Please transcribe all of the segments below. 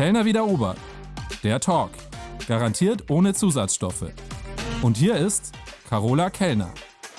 Kellner wie der Ober. Der Talk. Garantiert ohne Zusatzstoffe. Und hier ist Carola Kellner.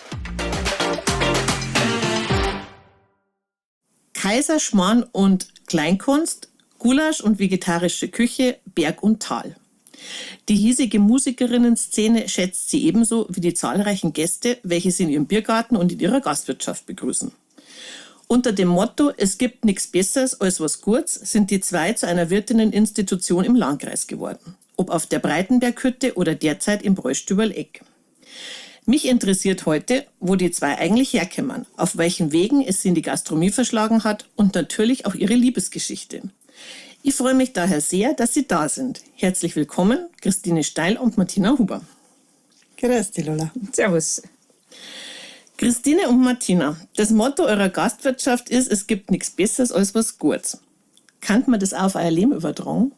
Kaiserschmarrn und Kleinkunst, Gulasch und vegetarische Küche, Berg und Tal. Die hiesige Musikerinnen-Szene schätzt sie ebenso wie die zahlreichen Gäste, welche sie in ihrem Biergarten und in ihrer Gastwirtschaft begrüßen. Unter dem Motto "Es gibt nichts Besseres als was Gutes" sind die zwei zu einer Wirtinneninstitution im Landkreis geworden. Ob auf der Breitenberghütte oder derzeit im Bräustüberl-Eck. Mich interessiert heute, wo die zwei eigentlich herkommen, auf welchen Wegen es sie in die Gastronomie verschlagen hat und natürlich auch ihre Liebesgeschichte. Ich freue mich daher sehr, dass Sie da sind. Herzlich willkommen, Christine Steil und Martina Huber. Grüß dich, Lola. Servus. Christine und Martina, das Motto eurer Gastwirtschaft ist, es gibt nichts Besseres als was Gutes. Kann man das auf euer Leben übertragen?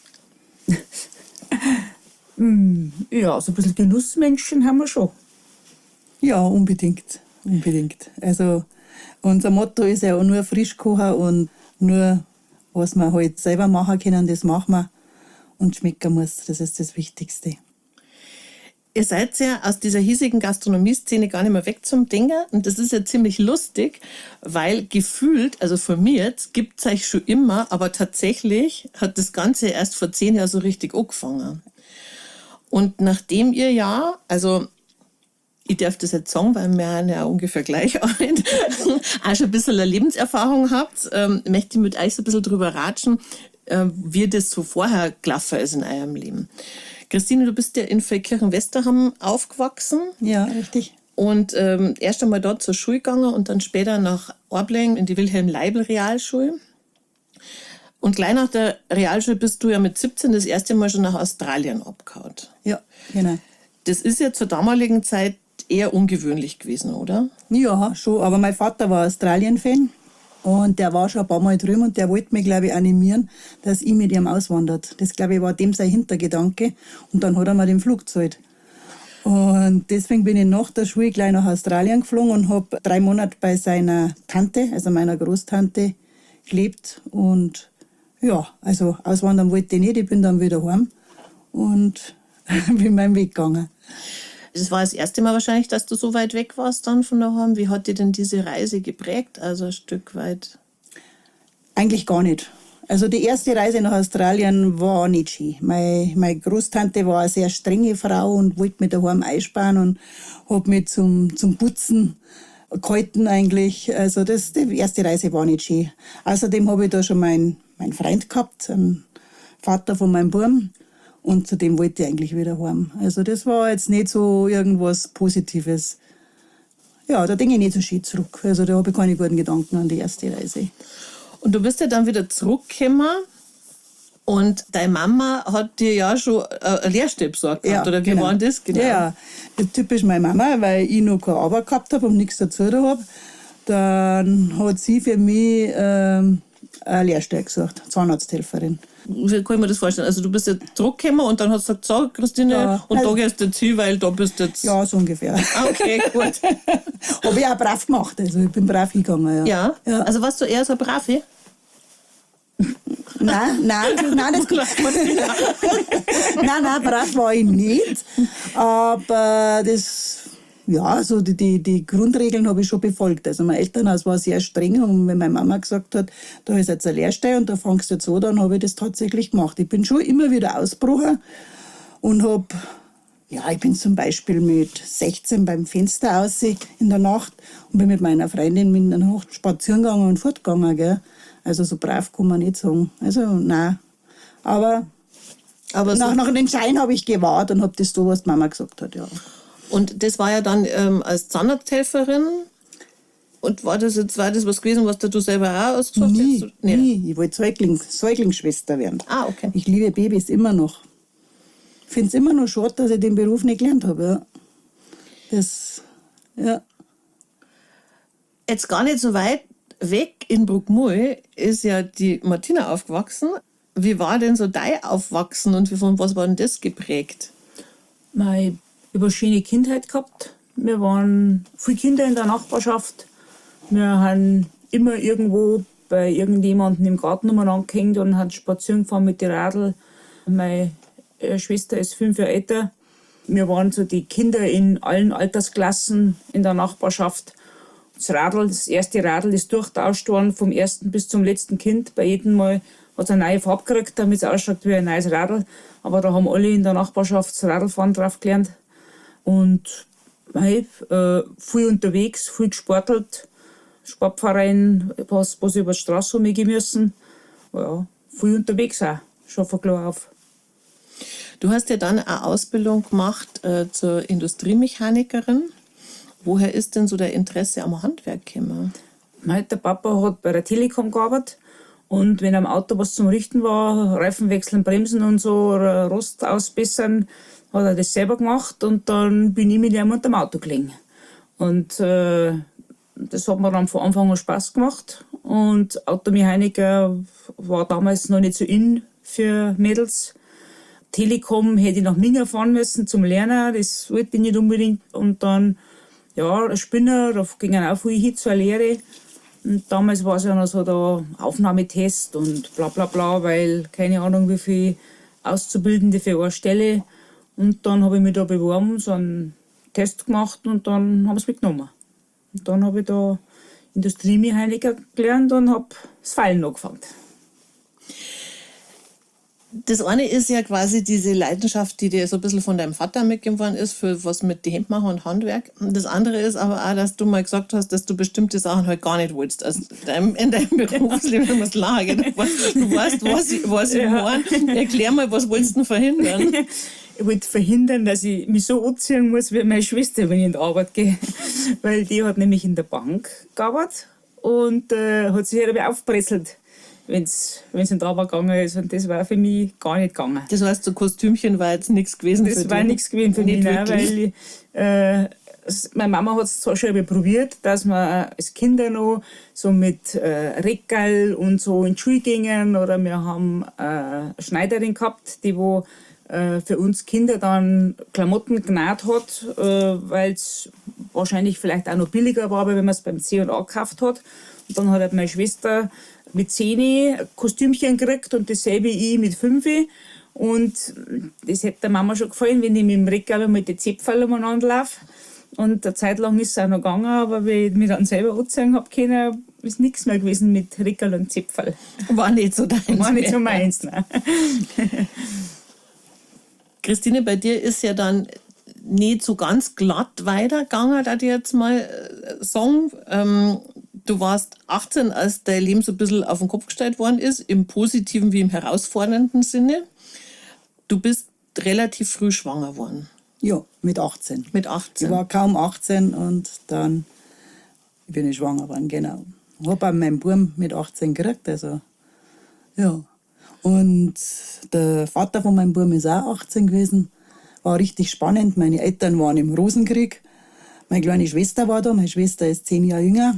Ja, so ein bisschen Genussmenschen haben wir schon. Ja, unbedingt. Also, unser Motto ist ja auch nur frisch kochen und nur, was wir halt selber machen können, das machen wir. Und schmecken muss, das ist das Wichtigste. Ihr seid ja aus dieser hiesigen Gastronomie-Szene gar nicht mehr weg zum Dinger. Und das ist ja ziemlich lustig, weil gefühlt, also von mir jetzt, gibt es euch schon immer, aber tatsächlich hat das Ganze erst vor 10 Jahren so richtig angefangen. Und nachdem ihr ja, also ich darf das jetzt sagen, weil wir ja ungefähr gleich alt, auch schon ein bisschen eine Lebenserfahrung habt, möchte ich mit euch so ein bisschen drüber ratschen, wie das so vorher gelaufen ist in eurem Leben. Christine, du bist ja in Feldkirchen-Westerham aufgewachsen. Ja, richtig. Und erst einmal dort zur Schule gegangen und dann später nach Ableng in die Wilhelm-Leibl-Realschule. Und gleich nach der Realschule bist du ja mit 17 das erste Mal schon nach Australien abgehauen. Ja, genau. Das ist ja zur damaligen Zeit eher ungewöhnlich gewesen, oder? Ja, schon. Aber mein Vater war Australien-Fan. Und der war schon ein paar Mal drüben und der wollte mich, glaube ich, animieren, dass ich mit ihm auswandert. Das, glaube ich, war dem sein Hintergedanke. Und dann hat er mir den Flug gezahlt. Und deswegen bin ich nach der Schule gleich nach Australien geflogen und habe 3 Monate bei seiner Tante, also meiner Großtante, gelebt. Und ja, also auswandern wollte ich nicht. Ich bin dann wieder heim und bin meinen Weg gegangen. Das war das erste Mal wahrscheinlich, dass du so weit weg warst dann von daheim. Wie hat dir denn diese Reise geprägt, also ein Stück weit? Eigentlich gar nicht. Also die erste Reise nach Australien war nicht schön. Meine Großtante war eine sehr strenge Frau und wollte mich daheim einsparen und hat mich zum Putzen gehalten eigentlich. Also die erste Reise war nicht schön. Außerdem habe ich da schon meinen Freund gehabt, einen Vater von meinem Buben. Und zu dem wollte ich eigentlich wieder heim. Also das war jetzt nicht so irgendwas Positives. Ja, da denke ich nicht so schön zurück. Also da habe ich keine guten Gedanken an die erste Reise. Und du bist ja dann wieder zurückgekommen und deine Mama hat dir ja schon eine Lehrstelle besorgt gehabt, oder wie genau. war das? Genau. Ja, das ist typisch meine Mama, weil ich noch keine Arbeit gehabt habe und nichts dazu da habe. Dann hat sie für mich eine Lehrstelle gesucht, Zahnarzthelferin. Wie kann ich mir das vorstellen? Also du bist jetzt zurückgekommen und dann hast du gesagt, so Christine, Ja, und also, da gehst du jetzt hin, weil da bist du jetzt... Ja, so ungefähr. Ah, okay, gut. Habe ich auch brav gemacht, also ich bin brav hingegangen. Ja? Also warst du eher so brav, eh? Nein, das nein, brav war ich nicht. Aber das, ja, so die Grundregeln habe ich schon befolgt. Also mein Elternhaus war sehr streng und wenn meine Mama gesagt hat, da ist jetzt ein Lehrstelle und da fängst du jetzt an, dann habe ich das tatsächlich gemacht. Ich bin schon immer wieder ausgebrochen und habe, ja, ich bin zum Beispiel mit 16 beim Fenster aus in der Nacht und bin mit meiner Freundin in der Nacht spazieren gegangen und fortgegangen, gell. Also so brav kann man nicht sagen. Also nein. Aber nach dem Schein habe ich gewartet und habe das so, was die Mama gesagt hat, ja. Und das war ja dann als Zahnarzthelferin. Und war das was gewesen, was du selber auch ausgesucht hast? Nie. Ich wollte Säuglingsschwester werden. Ah, okay. Ich liebe Babys immer noch. Ich finde es immer noch schade, dass ich den Beruf nicht gelernt habe. Ja. Jetzt gar nicht so weit weg in Bruckmühl ist ja die Martina aufgewachsen. Wie war denn so dein Aufwachsen und von was war denn das geprägt? Ich habe eine schöne Kindheit gehabt. Wir waren viele Kinder in der Nachbarschaft. Wir haben immer irgendwo bei irgendjemandem im Garten umeinander gehängt und hat spazieren gefahren mit den Radl. Meine Schwester ist 5 Jahre älter. Wir waren so die Kinder in allen Altersklassen in der Nachbarschaft. Das erste Radl ist durchtauscht worden, vom ersten bis zum letzten Kind. Bei jedem Mal hat es eine neue Farbe gekriegt, damit es ausschaut wie ein neues Radl. Aber da haben alle in der Nachbarschaft das Radlfahren drauf gelernt. Und viel unterwegs, viel gesportelt. Sportverein, was über die Straße rumgehen müssen. Ja, viel unterwegs auch, schon von klar auf. Du hast ja dann eine Ausbildung gemacht zur Industriemechanikerin. Woher ist denn so der Interesse am Handwerk gekommen? Der Papa hat bei der Telekom gearbeitet und wenn am Auto was zum Richten war, Reifen wechseln, Bremsen und so, oder Rost ausbessern, hat er das selber gemacht und dann bin ich mit ihm unter dem Auto gelegen. Und das hat mir dann von Anfang an Spaß gemacht und Automechaniker war damals noch nicht so in für Mädels. Telekom hätte ich nach Minga fahren müssen zum Lernen, das wollte ich nicht unbedingt. Und dann, ja, ein Spinner, da gingen auch viele hin zur Lehre. Und damals war es ja noch so der Aufnahmetest und bla bla bla, weil keine Ahnung, wie viele Auszubildende für eine Stelle. Und dann habe ich mich da beworben, so einen Test gemacht und dann haben sie mich genommen. Und dann habe ich da Industriemechaniker gelernt und habe das Feilen angefangen. Das eine ist ja quasi diese Leidenschaft, die dir so ein bisschen von deinem Vater mitgegeben worden ist, für was mit den Händen machen und Handwerk. Und das andere ist aber auch, dass du mal gesagt hast, dass du bestimmte Sachen halt gar nicht willst. Also in deinem Berufsleben muss lagen. Du weißt, was ich meine. Erklär mal, was willst du denn verhindern? Ich wollte verhindern, dass ich mich so anziehen muss wie meine Schwester, wenn ich in die Arbeit gehe. Weil die hat nämlich in der Bank gearbeitet und hat sich dabei aufgepresselt, wenn es in die Arbeit gegangen ist. Und das war für mich gar nicht gegangen. Das heißt, so Kostümchen war jetzt nichts gewesen für dich? Das war nichts gewesen für mich, nein, weil meine Mama hat es zwar schon probiert, dass wir als Kinder noch so mit Reckerl und so in die Schule gingen. Oder wir haben eine Schneiderin gehabt, die für uns Kinder dann Klamotten genäht hat, weil es wahrscheinlich vielleicht auch noch billiger war, wenn man es beim C&A gekauft hat. Und dann hat meine Schwester mit 10 Kostümchen gekriegt und dasselbe ich mit 5. Und das hätte der Mama schon gefallen, wenn ich mit dem Reckerl mit den Zäpfeln umeinander laufe. Und eine Zeit lang ist es auch noch gegangen, aber wenn ich mich dann selber anziehen habe können, ist nichts mehr gewesen mit Reckerl und Zäpfel. War nicht so deins. War nicht so meins, nein. Christine, bei dir ist ja dann nicht so ganz glatt weitergegangen, da ich jetzt mal sagen. Du warst 18, als dein Leben so ein bisschen auf den Kopf gestellt worden ist, im positiven wie im herausfordernden Sinne. Du bist relativ früh schwanger worden. Ja, mit 18. Mit 18. Ich war kaum 18 und dann bin ich schwanger geworden, genau. Ich habe auch meinen Buben mit 18 gekriegt, also ja. Und der Vater von meinem Buben ist auch 18 gewesen. War richtig spannend. Meine Eltern waren im Rosenkrieg. Meine kleine Schwester war da. Meine Schwester ist 10 Jahre jünger.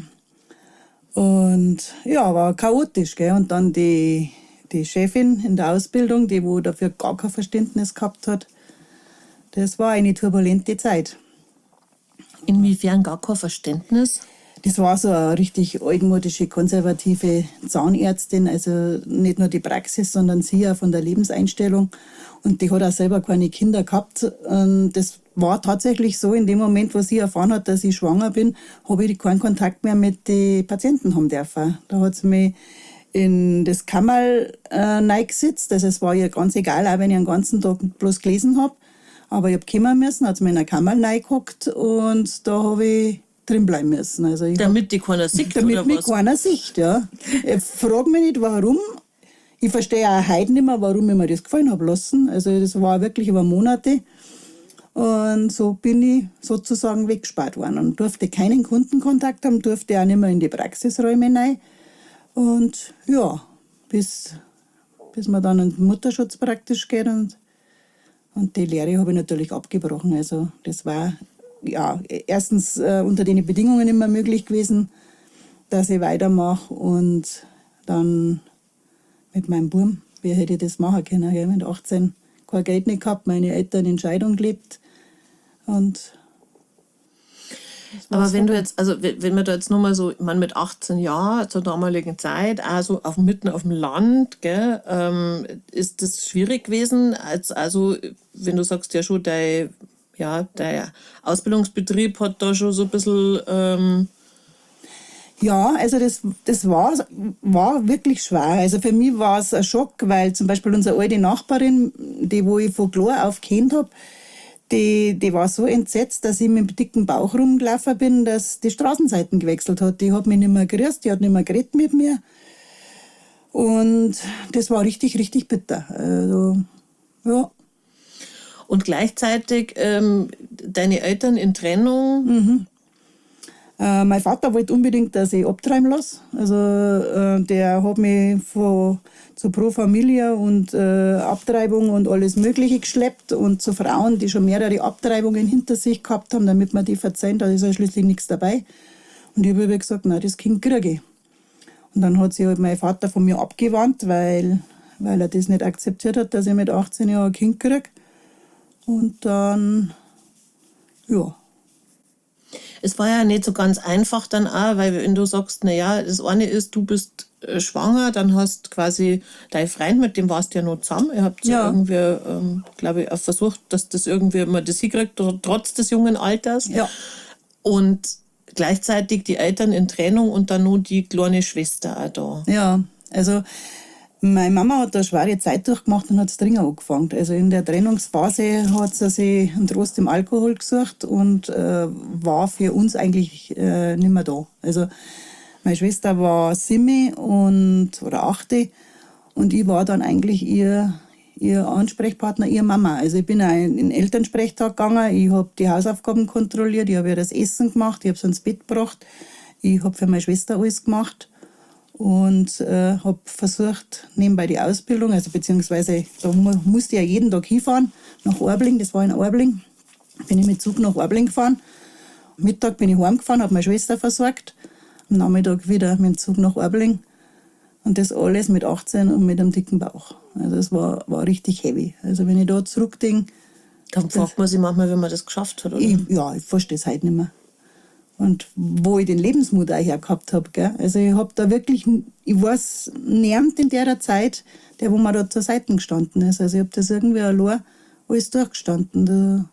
Und ja, war chaotisch. Gell? Und dann die Chefin in der Ausbildung, die wo dafür gar kein Verständnis gehabt hat. Das war eine turbulente Zeit. Inwiefern gar kein Verständnis? Das war so eine richtig altmodische, konservative Zahnärztin, also nicht nur die Praxis, sondern sie auch von der Lebenseinstellung. Und die hat auch selber keine Kinder gehabt. Und das war tatsächlich so, in dem Moment, wo sie erfahren hat, dass ich schwanger bin, habe ich keinen Kontakt mehr mit den Patienten haben dürfen. Da hat sie mich in das Kammerl reingesetzt. Also es war ihr ganz egal, auch wenn ich den ganzen Tag bloß gelesen habe. Aber ich habe kommen müssen, hat sie mich in eine Kammer reingehockt und da habe ich drin bleiben müssen. Also damit die keiner sieht, damit oder mich was? keiner sieht, ja. Ich frage mich nicht, warum. Ich verstehe auch heute nicht mehr, warum ich mir das gefallen habe lassen. Also das war wirklich über Monate. Und so bin ich sozusagen weggespart worden und durfte keinen Kundenkontakt haben, durfte auch nicht mehr in die Praxisräume rein. Und ja, bis man dann in den Mutterschutz praktisch geht. Und die Lehre habe ich natürlich abgebrochen. Also das war ja erstens unter den Bedingungen immer möglich gewesen, dass ich weitermache. Und dann mit meinem Buben, wie hätte ich das machen können? Ich habe mit 18 kein Geld nicht gehabt, meine Eltern in Scheidung gelebt. Und Aber wenn du jetzt, also wenn man da jetzt nur mal so, ich meine mit 18 Jahren zur damaligen Zeit, also mitten auf dem Land, gell, ist das schwierig gewesen, also wenn du sagst ja schon, der Ausbildungsbetrieb hat da schon so ein bisschen... Ja, also das war wirklich schwer. Also für mich war es ein Schock, weil zum Beispiel unsere alte Nachbarin, die wo ich von klein auf kennt habe, die war so entsetzt, dass ich mit dem dicken Bauch rumgelaufen bin, dass die Straßenseiten gewechselt hat. Die hat mich nicht mehr gegrüßt, die hat nicht mehr geredet mit mir. Und das war richtig, richtig bitter. Also, ja. Und gleichzeitig deine Eltern in Trennung... Mein Vater wollte unbedingt, dass ich abtreiben lasse. Also, der hat mich zu Pro Familia und Abtreibung und alles Mögliche geschleppt und zu Frauen, die schon mehrere Abtreibungen hinter sich gehabt haben, damit man die verzeihen, da ist ja schließlich nichts dabei. Und ich habe gesagt, nein, das Kind kriege ich. Und dann hat sich halt mein Vater von mir abgewandt, weil er das nicht akzeptiert hat, dass ich mit 18 Jahren ein Kind kriege. Und dann, ja. Es war ja nicht so ganz einfach dann auch, weil wenn du sagst, naja, das eine ist, du bist schwanger, dann hast quasi dein Freund, mit dem warst du ja noch zusammen. Ihr habt ja irgendwie, glaube ich, auch versucht, dass das irgendwie man das hinkriegt, trotz des jungen Alters. Ja. Und gleichzeitig die Eltern in Trennung und dann nur die kleine Schwester auch da. Ja, also meine Mama hat eine schwere Zeit durchgemacht und hat das Trinken angefangen. Also in der Trennungsphase hat sie sich einen Trost im Alkohol gesucht und war für uns eigentlich nicht mehr da. Also meine Schwester war 7 oder 8 und ich war dann eigentlich ihr Ansprechpartner, ihre Mama. Also ich bin auch in den Elternsprechtag gegangen, ich habe die Hausaufgaben kontrolliert, ich habe ihr das Essen gemacht, ich habe sie ins Bett gebracht, ich habe für meine Schwester alles gemacht. Und habe versucht, nebenbei die Ausbildung, also beziehungsweise da musste ich ja jeden Tag hinfahren, nach Aibling, das war in Aibling, bin ich mit Zug nach Aibling gefahren. Am Mittag bin ich heimgefahren, habe meine Schwester versorgt, am Nachmittag wieder mit dem Zug nach Aibling und das alles mit 18 und mit einem dicken Bauch. Also das war richtig heavy. Also wenn ich da zurückdenke... Dann fragt man sich manchmal, wie man das geschafft hat, oder? Ich verstehe es heute nicht mehr. Und wo ich den Lebensmut auch her gehabt habe. Gell? Also ich habe da wirklich, ich weiß niemand in der Zeit, der wo mir da zur Seite gestanden ist. Also ich habe das irgendwie allein alles durchgestanden.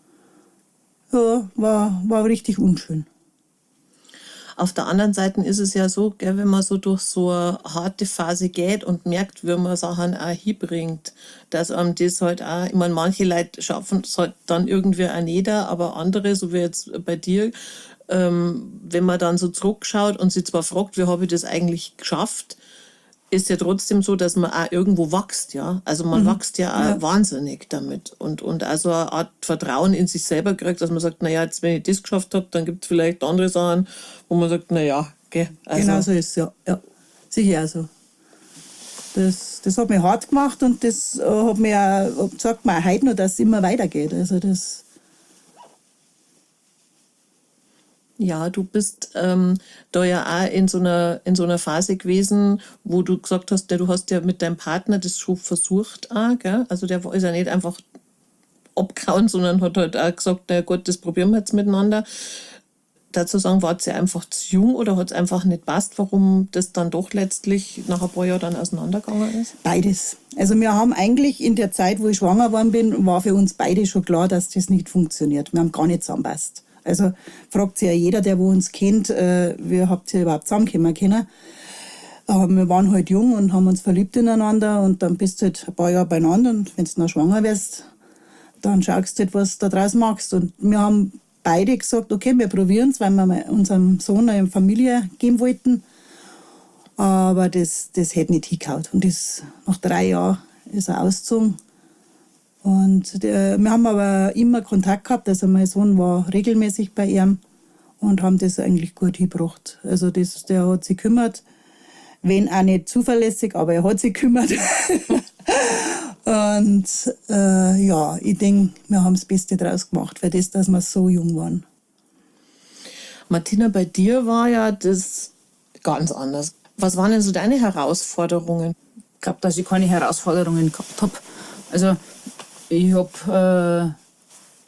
War richtig unschön. Auf der anderen Seite ist es ja so, gell, wenn man so durch so eine harte Phase geht und merkt, wie man Sachen auch hinbringt, dass einem das halt auch, ich meine, manche Leute schaffen es halt dann irgendwie auch nicht, aber andere, so wie jetzt bei dir, wenn man dann so zurückschaut und sich zwar fragt, wie habe ich das eigentlich geschafft, ist ja trotzdem so, dass man auch irgendwo wächst, ja. Also man wächst ja auch wahnsinnig damit und also eine Art Vertrauen in sich selber kriegt, dass man sagt, naja, jetzt wenn ich das geschafft habe, dann gibt es vielleicht andere Sachen, wo man sagt, naja, gell. Also genau so ist es, ja. Sicher auch so. Das hat mich hart gemacht und das hat mir auch, sagt mir auch heute noch, dass es immer weitergeht. Also das... Ja, du bist da ja auch in so einer Phase gewesen, wo du gesagt hast, du hast ja mit deinem Partner das schon versucht auch, gell? Also der ist ja nicht einfach abgehauen, sondern hat halt auch gesagt, na gut, das probieren wir jetzt miteinander. Dazu sagen, war sie einfach zu jung oder hat es einfach nicht passt, warum das dann doch letztlich nach ein paar Jahren dann auseinandergegangen ist? Beides. Also wir haben eigentlich in der Zeit, wo ich schwanger geworden bin, war für uns beide schon klar, dass das nicht funktioniert. Wir haben gar nicht zusammenpasst. Also fragt sich ja jeder, der uns kennt, wie habt ihr überhaupt zusammenkommen können. Wir waren halt jung und haben uns verliebt ineinander und dann bist du halt ein paar Jahre beieinander und wenn du noch schwanger wirst, dann schaust du halt, was du daraus machst. Und wir haben beide gesagt, okay, wir probieren es, weil wir unserem Sohn eine Familie geben wollten. Aber das hätte nicht hingehauen. Und nach 3 Jahren ist er ausgezogen. Und wir haben aber immer Kontakt gehabt, also mein Sohn war regelmäßig bei ihm und haben das eigentlich gut hingebracht. Also der hat sich gekümmert, wenn auch nicht zuverlässig, aber er hat sich gekümmert. Und ich denke, wir haben das Beste draus gemacht, für das, dass wir so jung waren. Martina, bei dir war ja das ganz anders. Was waren denn so deine Herausforderungen? Ich glaube, dass ich keine Herausforderungen gehabt habe. Also ich habe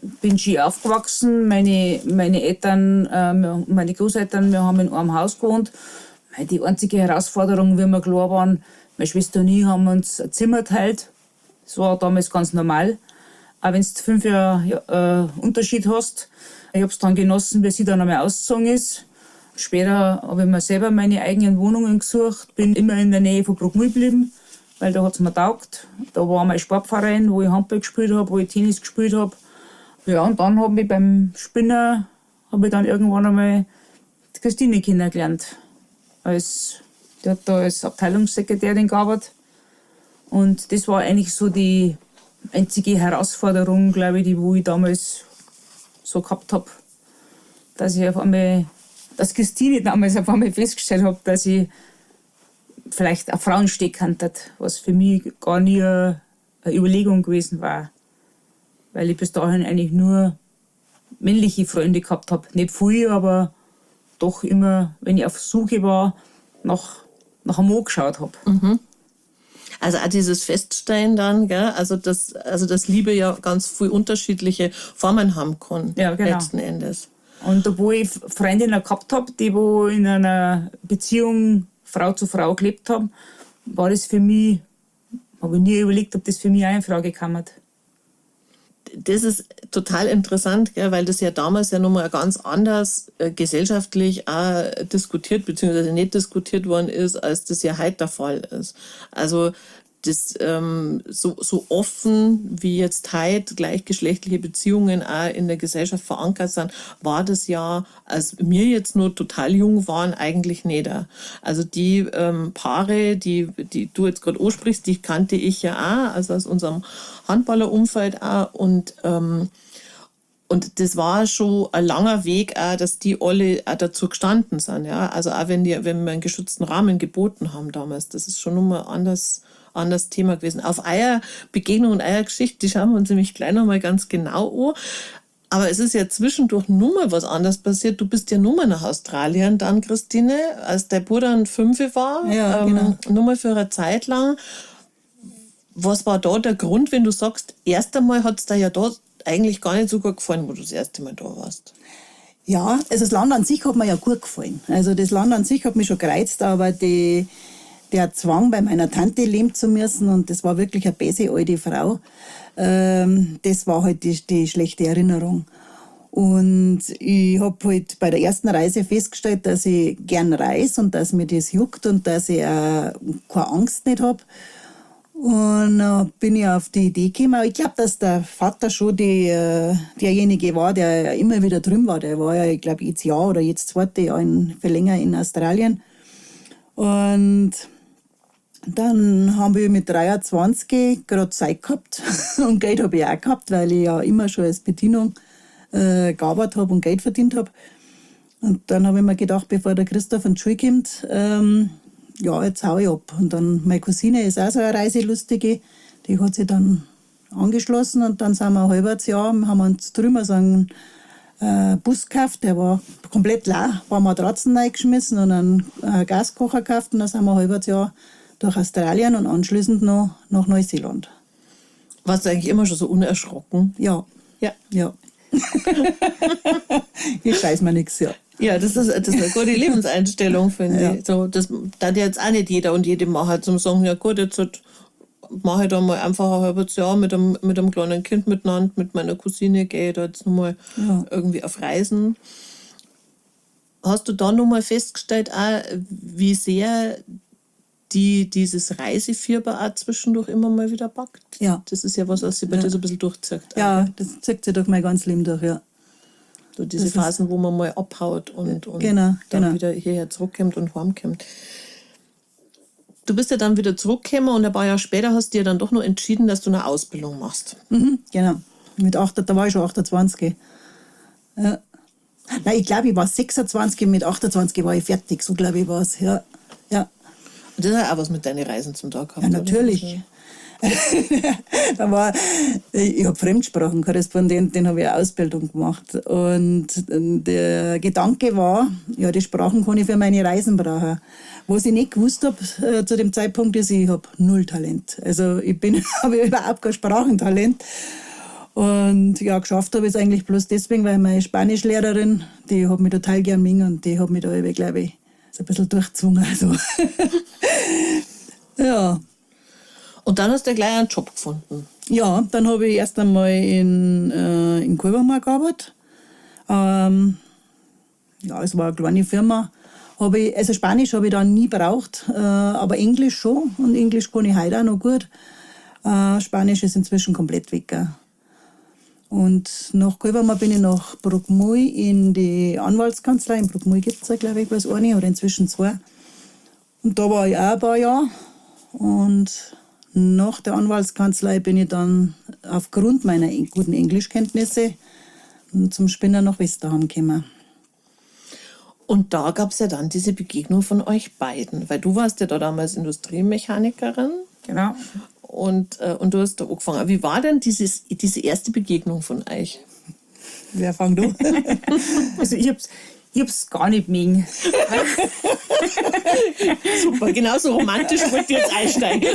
bin schön aufgewachsen. Meine Eltern, meine Großeltern, wir haben in einem Haus gewohnt. Die einzige Herausforderung, wie wir klar waren, meine Schwester und ich haben uns ein Zimmer geteilt. Das war damals ganz normal. Auch wenn du 5 Jahre Unterschied hast. Ich habe es dann genossen, bis sie dann einmal ausgezogen ist. Später habe ich mir selber meine eigenen Wohnungen gesucht. Bin immer in der Nähe von Bruckmühl geblieben, weil da hat es mir taugt. Da war mein Sportverein, wo ich Handball gespielt habe, wo ich Tennis gespielt habe. Ja, und dann habe ich beim Spinner dann irgendwann einmal die Christine kennengelernt. Die hat da als Abteilungssekretärin gearbeitet. Und das war eigentlich so die einzige Herausforderung, glaube ich, wo ich damals so gehabt habe. Dass Christine damals auf einmal festgestellt habe, dass ich vielleicht auf Frauen stehen kann, was für mich gar nie eine Überlegung gewesen war. Weil ich bis dahin eigentlich nur männliche Freunde gehabt habe. Nicht viel, aber doch immer, wenn ich auf Suche war, nach einem Mann geschaut habe. Mhm. Also auch dieses Feststellen dann, gell? Also dass Liebe ja ganz viel unterschiedliche Formen haben kann, ja, genau. Letzten Endes. Und obwohl ich Freundinnen gehabt habe, die wo in einer Beziehung Frau zu Frau gelebt haben, war das für mich, habe ich nie überlegt, ob das für mich auch in Frage kam. Das ist total interessant, gell, weil das ja damals ja nochmal ganz anders gesellschaftlich auch diskutiert bzw. nicht diskutiert worden ist, als das ja heute der Fall ist. Also das so offen wie jetzt heute gleichgeschlechtliche Beziehungen auch in der Gesellschaft verankert sind, war das ja, als wir jetzt nur total jung waren, eigentlich nicht. Also die Paare, die du jetzt gerade ansprichst, die kannte ich ja auch, also aus unserem Handballerumfeld auch und das war schon ein langer Weg, auch, dass die alle auch dazu gestanden sind. Ja? Also auch wenn wir einen geschützten Rahmen geboten haben damals, das ist schon nochmal anders Thema gewesen. Auf eure Begegnung und eure Geschichte, die schauen wir uns nämlich gleich nochmal ganz genau an. Aber es ist ja zwischendurch nur mal was anderes passiert. Du bist ja nur mal nach Australien dann, Christine, als dein Bruder 5 war. Ja, genau. Nur mal für eine Zeit lang. Was war da der Grund, wenn du sagst, erst einmal hat es dir ja da eigentlich gar nicht so gut gefallen, wo du das erste Mal da warst? Ja, also das Land an sich hat mir ja gut gefallen. Also das Land an sich hat mich schon gereizt, aber der Zwang, bei meiner Tante leben zu müssen, und das war wirklich eine böse alte Frau, das war halt die schlechte Erinnerung. Und ich habe halt bei der ersten Reise festgestellt, dass ich gern reise und dass mir das juckt und dass ich auch keine Angst nicht habe. Und dann bin ich auf die Idee gekommen. Ich glaube, dass der Vater schon derjenige war, der immer wieder drüben war. Der war ja, ich glaube, jetzt Jahr oder jetzt 2. Jahr für länger in Australien. Und dann haben wir mit 23 gerade Zeit gehabt. Und Geld habe ich auch gehabt, weil ich ja immer schon als Bedienung gearbeitet habe und Geld verdient habe. Und dann habe ich mir gedacht, bevor der Christoph in die Schule kommt, ja, jetzt hau ich ab. Und dann, meine Cousine ist auch so eine Reiselustige, die hat sich dann angeschlossen und dann sind wir ein halbes Jahr, haben uns drüben so einen Bus gekauft, der war komplett leer, ein paar Matratzen reingeschmissen und einen Gaskocher gekauft und dann sind wir ein halbes Jahr durch Australien und anschließend noch nach Neuseeland. Warst du eigentlich immer schon so unerschrocken? Ja. Ja. Ja. Ich scheiß mir nichts, ja. Ja, das ist eine gute Lebenseinstellung, finde Ja. ich. So, das darf jetzt auch nicht jeder und jede machen, zum sagen, ja gut, jetzt mache ich da mal einfach ein halbes Jahr mit einem kleinen Kind miteinander, mit meiner Cousine, gehe ich da jetzt nochmal irgendwie auf Reisen. Hast du da nochmal festgestellt, auch, wie sehr dieses Reisefieber auch zwischendurch immer mal wieder packt? Ja. Das ist ja was sich bei dir so ein bisschen durchzieht. Ja, das zieht sich durch mein ganzes Leben durch, ja. So diese Das Phasen, wo man mal abhaut und Genau, dann genau. wieder hierher zurückkommt und heimkommt. Du bist ja dann wieder zurückgekommen und ein paar Jahre später hast du dir dann doch noch entschieden, dass du eine Ausbildung machst. Mhm, genau. Da war ich schon 28. Ja. Nein, ich glaube, ich war 26, mit 28 war ich fertig. So glaube ich war es. Ja. Ja. Und das hat auch was mit deinen Reisen zum Tag gehabt. Ja, natürlich. Ich habe Fremdsprachenkorrespondent, den habe ich eine Ausbildung gemacht. Und der Gedanke war, ja, die Sprachen kann ich für meine Reisen brauchen. Was ich nicht gewusst habe zu dem Zeitpunkt ist, ich habe null Talent. Also habe überhaupt kein Sprachentalent. Und ja, geschafft habe ich es eigentlich bloß deswegen, weil meine Spanischlehrerin, die hat mich total gern mögen und die hat mich da, glaube ich, so ein bisschen durchgezwungen. Also. Ja. Und dann hast du gleich einen Job gefunden. Ja, dann habe ich erst einmal in Kolbermoor gearbeitet. Ja, es war eine kleine Firma. Also Spanisch habe ich dann nie gebraucht, aber Englisch schon. Und Englisch kann ich heute auch noch gut. Spanisch ist inzwischen komplett weg. Gell. Und nach Kolbermoor bin ich nach Bruckmühl in die Anwaltskanzlei. In Bruckmühl gibt es ja, glaube ich, bloß eine oder inzwischen zwei. Und da war ich auch ein paar Jahre. Und nach der Anwaltskanzlei bin ich dann aufgrund meiner guten Englischkenntnisse zum Spinner nach Westerham gekommen. Und da gab es ja dann diese Begegnung von euch beiden, weil du warst ja da damals Industriemechanikerin. Genau. Und du hast da angefangen. Wie war denn diese erste Begegnung von euch? Wer fängt an? Also ich hab's gar nicht mögen. Super, genauso romantisch wollte ich jetzt einsteigen.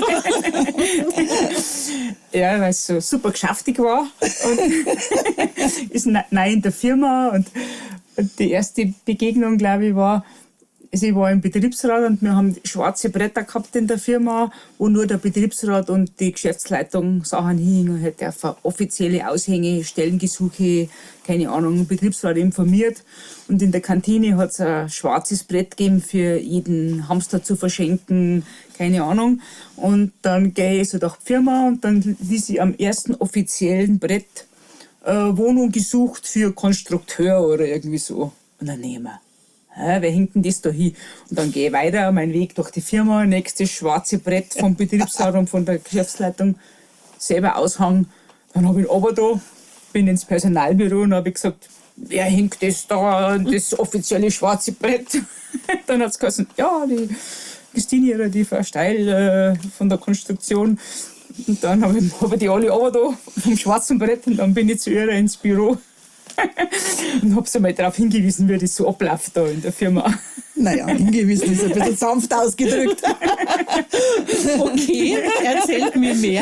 Ja, weil es so super geschäftig war. Und ist neu in der Firma. Und die erste Begegnung, glaube ich, war, also ich war im Betriebsrat und wir haben schwarze Bretter gehabt in der Firma, wo nur der Betriebsrat und die Geschäftsleitung Sachen hingen. Halt auf offizielle Aushänge, Stellengesuche, keine Ahnung, Betriebsrat informiert. Und in der Kantine hat es ein schwarzes Brett gegeben für jeden Hamster zu verschenken, keine Ahnung. Und dann gehe ich so durch die Firma und dann ließ ich am ersten offiziellen Brett Wohnung gesucht für Konstrukteur oder irgendwie so. Und dann nehmen wir. Wer hängt denn das da hin? Und dann gehe ich weiter, meinen Weg durch die Firma, nächstes schwarze Brett vom Betriebsrat und von der Geschäftsleitung, selber Aushang. Dann habe ich aber da, bin ins Personalbüro und habe gesagt, wer hängt das da, das offizielle schwarze Brett? Dann hat es geheißen, ja, die Christine oder die Frau Steil von der Konstruktion. Und dann habe ich die alle aber da vom schwarzen Brett und dann bin ich zu ihr ins Büro. Und habe sie mal darauf hingewiesen, wie das so abläuft da in der Firma. Naja, hingewiesen ist ein bisschen sanft ausgedrückt. Okay, erzählt mir mehr.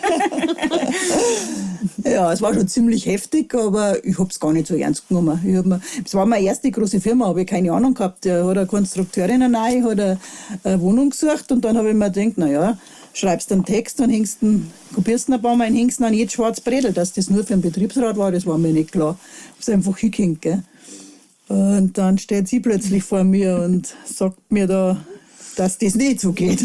Ja, es war schon ziemlich heftig, aber ich habe es gar nicht so ernst genommen. Es war meine erste große Firma, habe ich keine Ahnung gehabt. Da hat eine Konstrukteurin eine Wohnung gesucht und dann habe ich mir gedacht, naja, schreibst einen Text und kopierst ihn ein paar Mal und hängst ihn an jedes schwarze Bredel. Dass das nur für den Betriebsrat war, das war mir nicht klar. Ich habe es einfach hingehängt, gell. Und dann steht sie plötzlich vor mir und sagt mir da, dass das nicht so geht.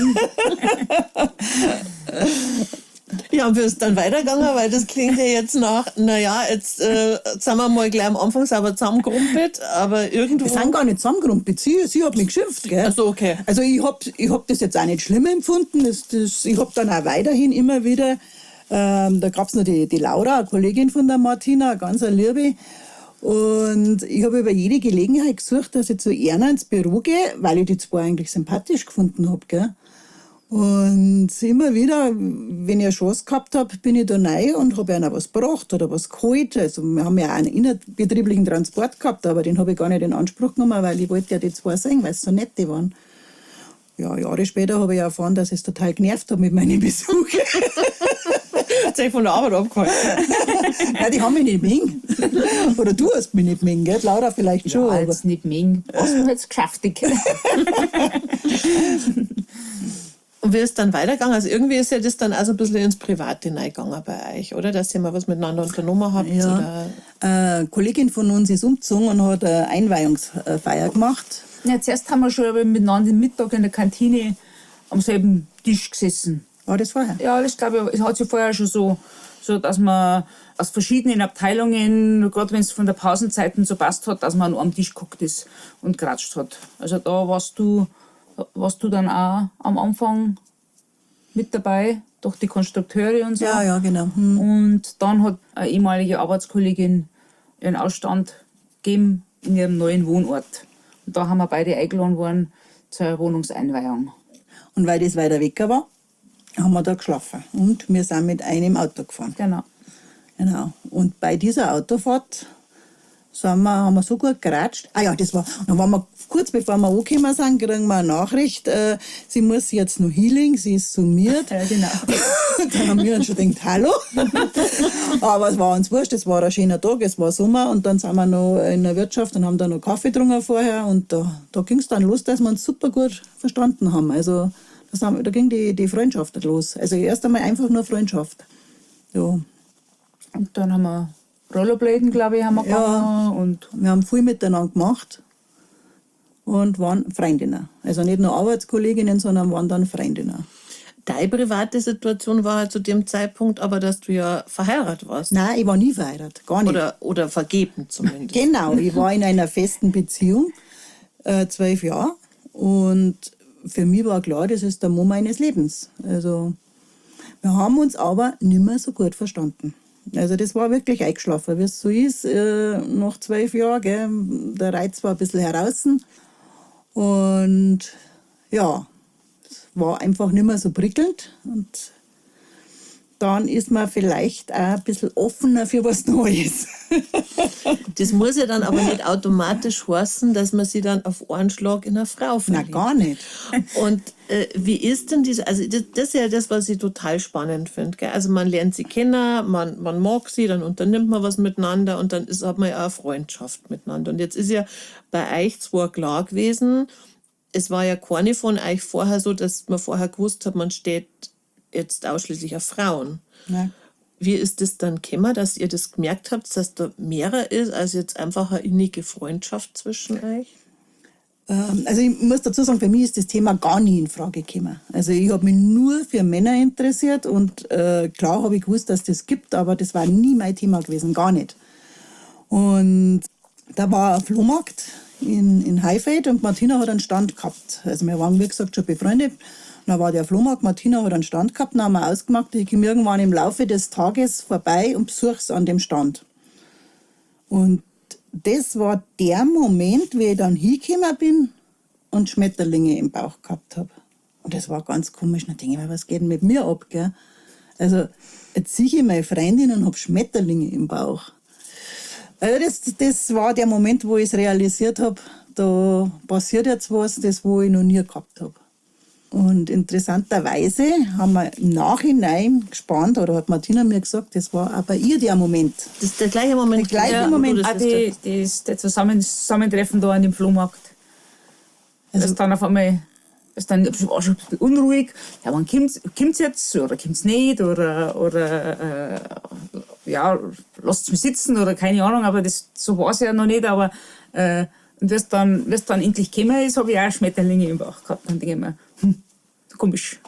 Ja, und wir sind dann weitergegangen, weil das klingt ja jetzt nach, naja, jetzt sind wir mal gleich am Anfang sauber zusammengerumpelt, aber irgendwo... Wir sind gar nicht zusammengerumpelt. Sie hat mich geschimpft, gell? Ach so, okay. Also ich hab das jetzt auch nicht schlimm empfunden. Ich hab dann auch weiterhin immer wieder, da gab's noch die Laura, eine Kollegin von der Martina, eine ganz liebe. Und ich habe über jede Gelegenheit gesucht, dass ich zu Erna ins Büro gehe, weil ich die zwei eigentlich sympathisch gefunden habe, gell? Und immer wieder, wenn ich eine Chance gehabt habe, bin ich da rein und habe ihnen was gebracht oder was geholt. Also wir haben ja auch einen innerbetrieblichen Transport gehabt, aber den habe ich gar nicht in Anspruch genommen, weil ich wollte ja die zwei sehen, weil sie so nett die waren. Ja, Jahre später habe ich erfahren, dass ich es total genervt habe mit meinen Besuchen. Hat sich von der Arbeit abgehalten. Nein, die haben mich nicht mögen. Oder du hast mich nicht mögen, gell? Laura vielleicht schon. Ja, Aber jetzt nicht mögen. Was mir jetzt geschäftig. Und wie ist dann weitergegangen? Also irgendwie ist ja das dann auch so ein bisschen ins Private reingegangen bei euch, oder? Dass ihr mal was miteinander unternommen habt? ja, Oder? eine Kollegin von uns ist umgezogen und hat eine Einweihungsfeier gemacht. Ja, zuerst haben wir schon miteinander den Mittag in der Kantine am selben Tisch gesessen. War das vorher? Ja, das glaube ich, es hat sich vorher schon so, dass man aus verschiedenen Abteilungen, gerade wenn es von der Pausenzeiten so passt hat, dass man an einem Tisch geguckt ist und geratscht hat. Also da warst du dann auch am Anfang mit dabei, durch die Konstrukteure und so. Ja, genau. Und dann hat eine ehemalige Arbeitskollegin ihren Ausstand gegeben in ihrem neuen Wohnort. Und da haben wir beide eingeladen worden zur Wohnungseinweihung. Und weil das weiter weg war, haben wir da geschlafen. Und wir sind mit einem Auto gefahren. Genau. Genau. Und bei dieser Autofahrt haben wir so gut geratscht. Ah ja, dann waren wir, kurz bevor wir angekommen sind, kriegen wir eine Nachricht, sie muss jetzt noch healing, sie ist summiert. Ja, genau. Dann haben wir uns schon gedacht, hallo. Aber es war uns wurscht, es war ein schöner Tag, es war Sommer und dann sind wir noch in der Wirtschaft und haben da noch Kaffee getrunken vorher und da ging es dann los, dass wir uns super gut verstanden haben. Also da ging die Freundschaft los. Also erst einmal einfach nur Freundschaft. Ja. Und dann haben wir Rollerbladen, glaube ich, haben wir gegangen. Und wir haben viel miteinander gemacht und waren Freundinnen. Also nicht nur Arbeitskolleginnen, sondern waren dann Freundinnen. Deine private Situation war halt zu dem Zeitpunkt aber, dass du ja verheiratet warst. Nein, ich war nie verheiratet, gar nicht. Oder vergeben zumindest. Genau, ich war in einer festen Beziehung, 12 Jahre. Und für mich war klar, das ist der Mann meines Lebens. Also, wir haben uns aber nicht mehr so gut verstanden. Also das war wirklich eingeschlafen, wie es so ist, nach 12 Jahren. Gell, der Reiz war ein bisschen heraus. Und ja, es war einfach nicht mehr so prickelnd. Und dann ist man vielleicht auch ein bisschen offener für was Neues. Das muss ja dann aber nicht automatisch heißen, dass man sich dann auf einen Schlag in eine Frau verliebt. Na, gar nicht. Und wie ist denn diese, also das ist ja das, was ich total spannend finde. Gell? Also man lernt sie kennen, man mag sie, dann unternimmt man was miteinander und dann hat man ja auch eine Freundschaft miteinander. Und jetzt ist ja bei euch zwar klar gewesen, es war ja keine von euch vorher so, dass man vorher gewusst hat, man steht jetzt ausschließlich auf Frauen. Nein. Wie ist es dann gekommen, dass ihr das gemerkt habt, dass da mehrer ist als jetzt einfach eine innige Freundschaft zwischen euch? Also ich muss dazu sagen, für mich ist das Thema gar nie in Frage gekommen. Also ich habe mich nur für Männer interessiert und klar habe ich gewusst, dass das gibt, aber das war nie mein Thema gewesen, gar nicht. Und da war ein Flohmarkt in Highfield und Martina hat einen Stand gehabt. Also wir waren, wie gesagt, schon befreundet. Dann war der Flohmarkt, Martina hat einen Stand gehabt, dann haben wir ausgemacht, ich komme irgendwann im Laufe des Tages vorbei und besuche es an dem Stand. Und das war der Moment, wie ich dann hingekommen bin und Schmetterlinge im Bauch gehabt habe. Und das war ganz komisch. Dann denke ich mir, was geht denn mit mir ab? Gell? Also jetzt sehe ich meine Freundin und habe Schmetterlinge im Bauch. Also das war der Moment, wo ich es realisiert habe, da passiert jetzt was, das wo ich noch nie gehabt habe. Und interessanterweise haben wir im Nachhinein gespannt, oder hat Martina mir gesagt, das war auch bei ihr der Moment. Das ist der gleiche Moment. Der gleiche Moment. Das das Zusammentreffen da an dem Flohmarkt. Also dann auf einmal, dann war schon ein bisschen unruhig. Ja, wann kommt's jetzt oder kommt's nicht oder ja, lasst's mich sitzen oder keine Ahnung, aber so war es ja noch nicht. Aber und wie's dann endlich gekommen ist, habe ich auch Schmetterlinge im Bauch gehabt. Dann denke ich mir, komisch.